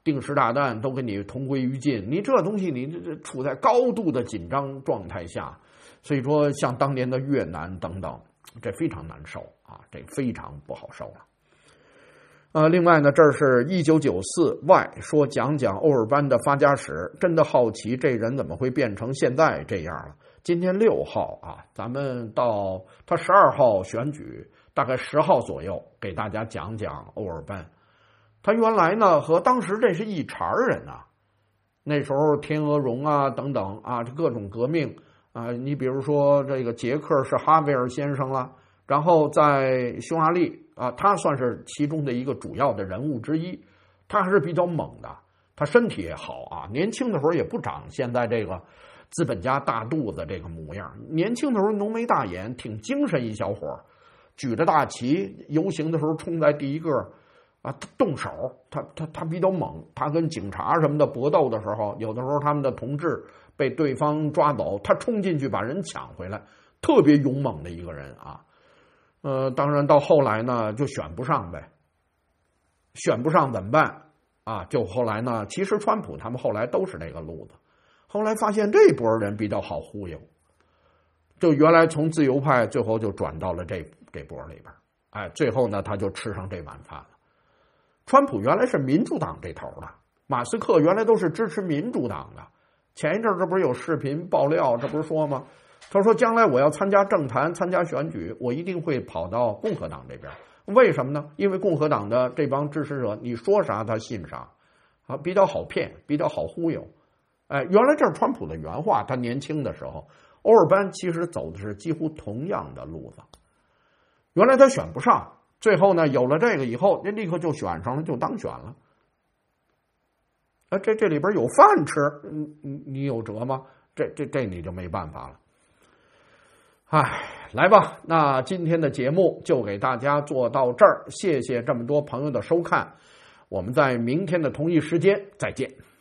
定时炸弹都跟你同归于尽，你这东西你这这处在高度的紧张状态下，所以说像当年的越南等等，这非常难受啊，这非常不好受了。呃，另外呢，这是一九九四 Y 说讲讲欧尔班的发家史，真的好奇这人怎么会变成现在这样了。今天六号啊，咱们到他十二号选举，大概十号左右给大家讲讲欧尔班。他原来呢和当时这是一茬人啊，那时候天鹅绒啊等等啊，这各种革命啊，你比如说这个捷克是哈维尔先生了，然后在匈牙利啊，他算是其中的一个主要的人物之一，他还是比较猛的，他身体也好啊，年轻的时候也不长现在这个资本家大肚子这个模样，年轻的时候浓眉大眼，挺精神一小伙，举着大旗游行的时候冲在第一个啊，动手，他他他比较猛，他跟警察什么的搏斗的时候，有的时候他们的同志被对方抓走，他冲进去把人抢回来，特别勇猛的一个人啊。呃，当然到后来呢，就选不上呗，选不上怎么办啊？就后来呢，其实川普他们后来都是这个路子，后来发现这波人比较好忽悠，就原来从自由派最后就转到了这这波里边，哎，最后呢他就吃上这碗饭了。川普原来是民主党这头的，马斯克原来都是支持民主党的。前一阵这不是有视频爆料，这不是说吗？他说将来我要参加政坛，参加选举，我一定会跑到共和党这边。为什么呢？因为共和党的这帮支持者，你说啥他信啥，啊，比较好骗，比较好忽悠。哎，原来这是川普的原话，他年轻的时候，欧尔班其实走的是几乎同样的路子。原来他选不上。最后呢，有了这个以后，人立刻就选上了，就当选了。啊，这这里边有饭吃，你你有辙吗？这这这你就没办法了。哎，来吧，那今天的节目就给大家做到这儿，谢谢这么多朋友的收看，我们在明天的同一时间再见。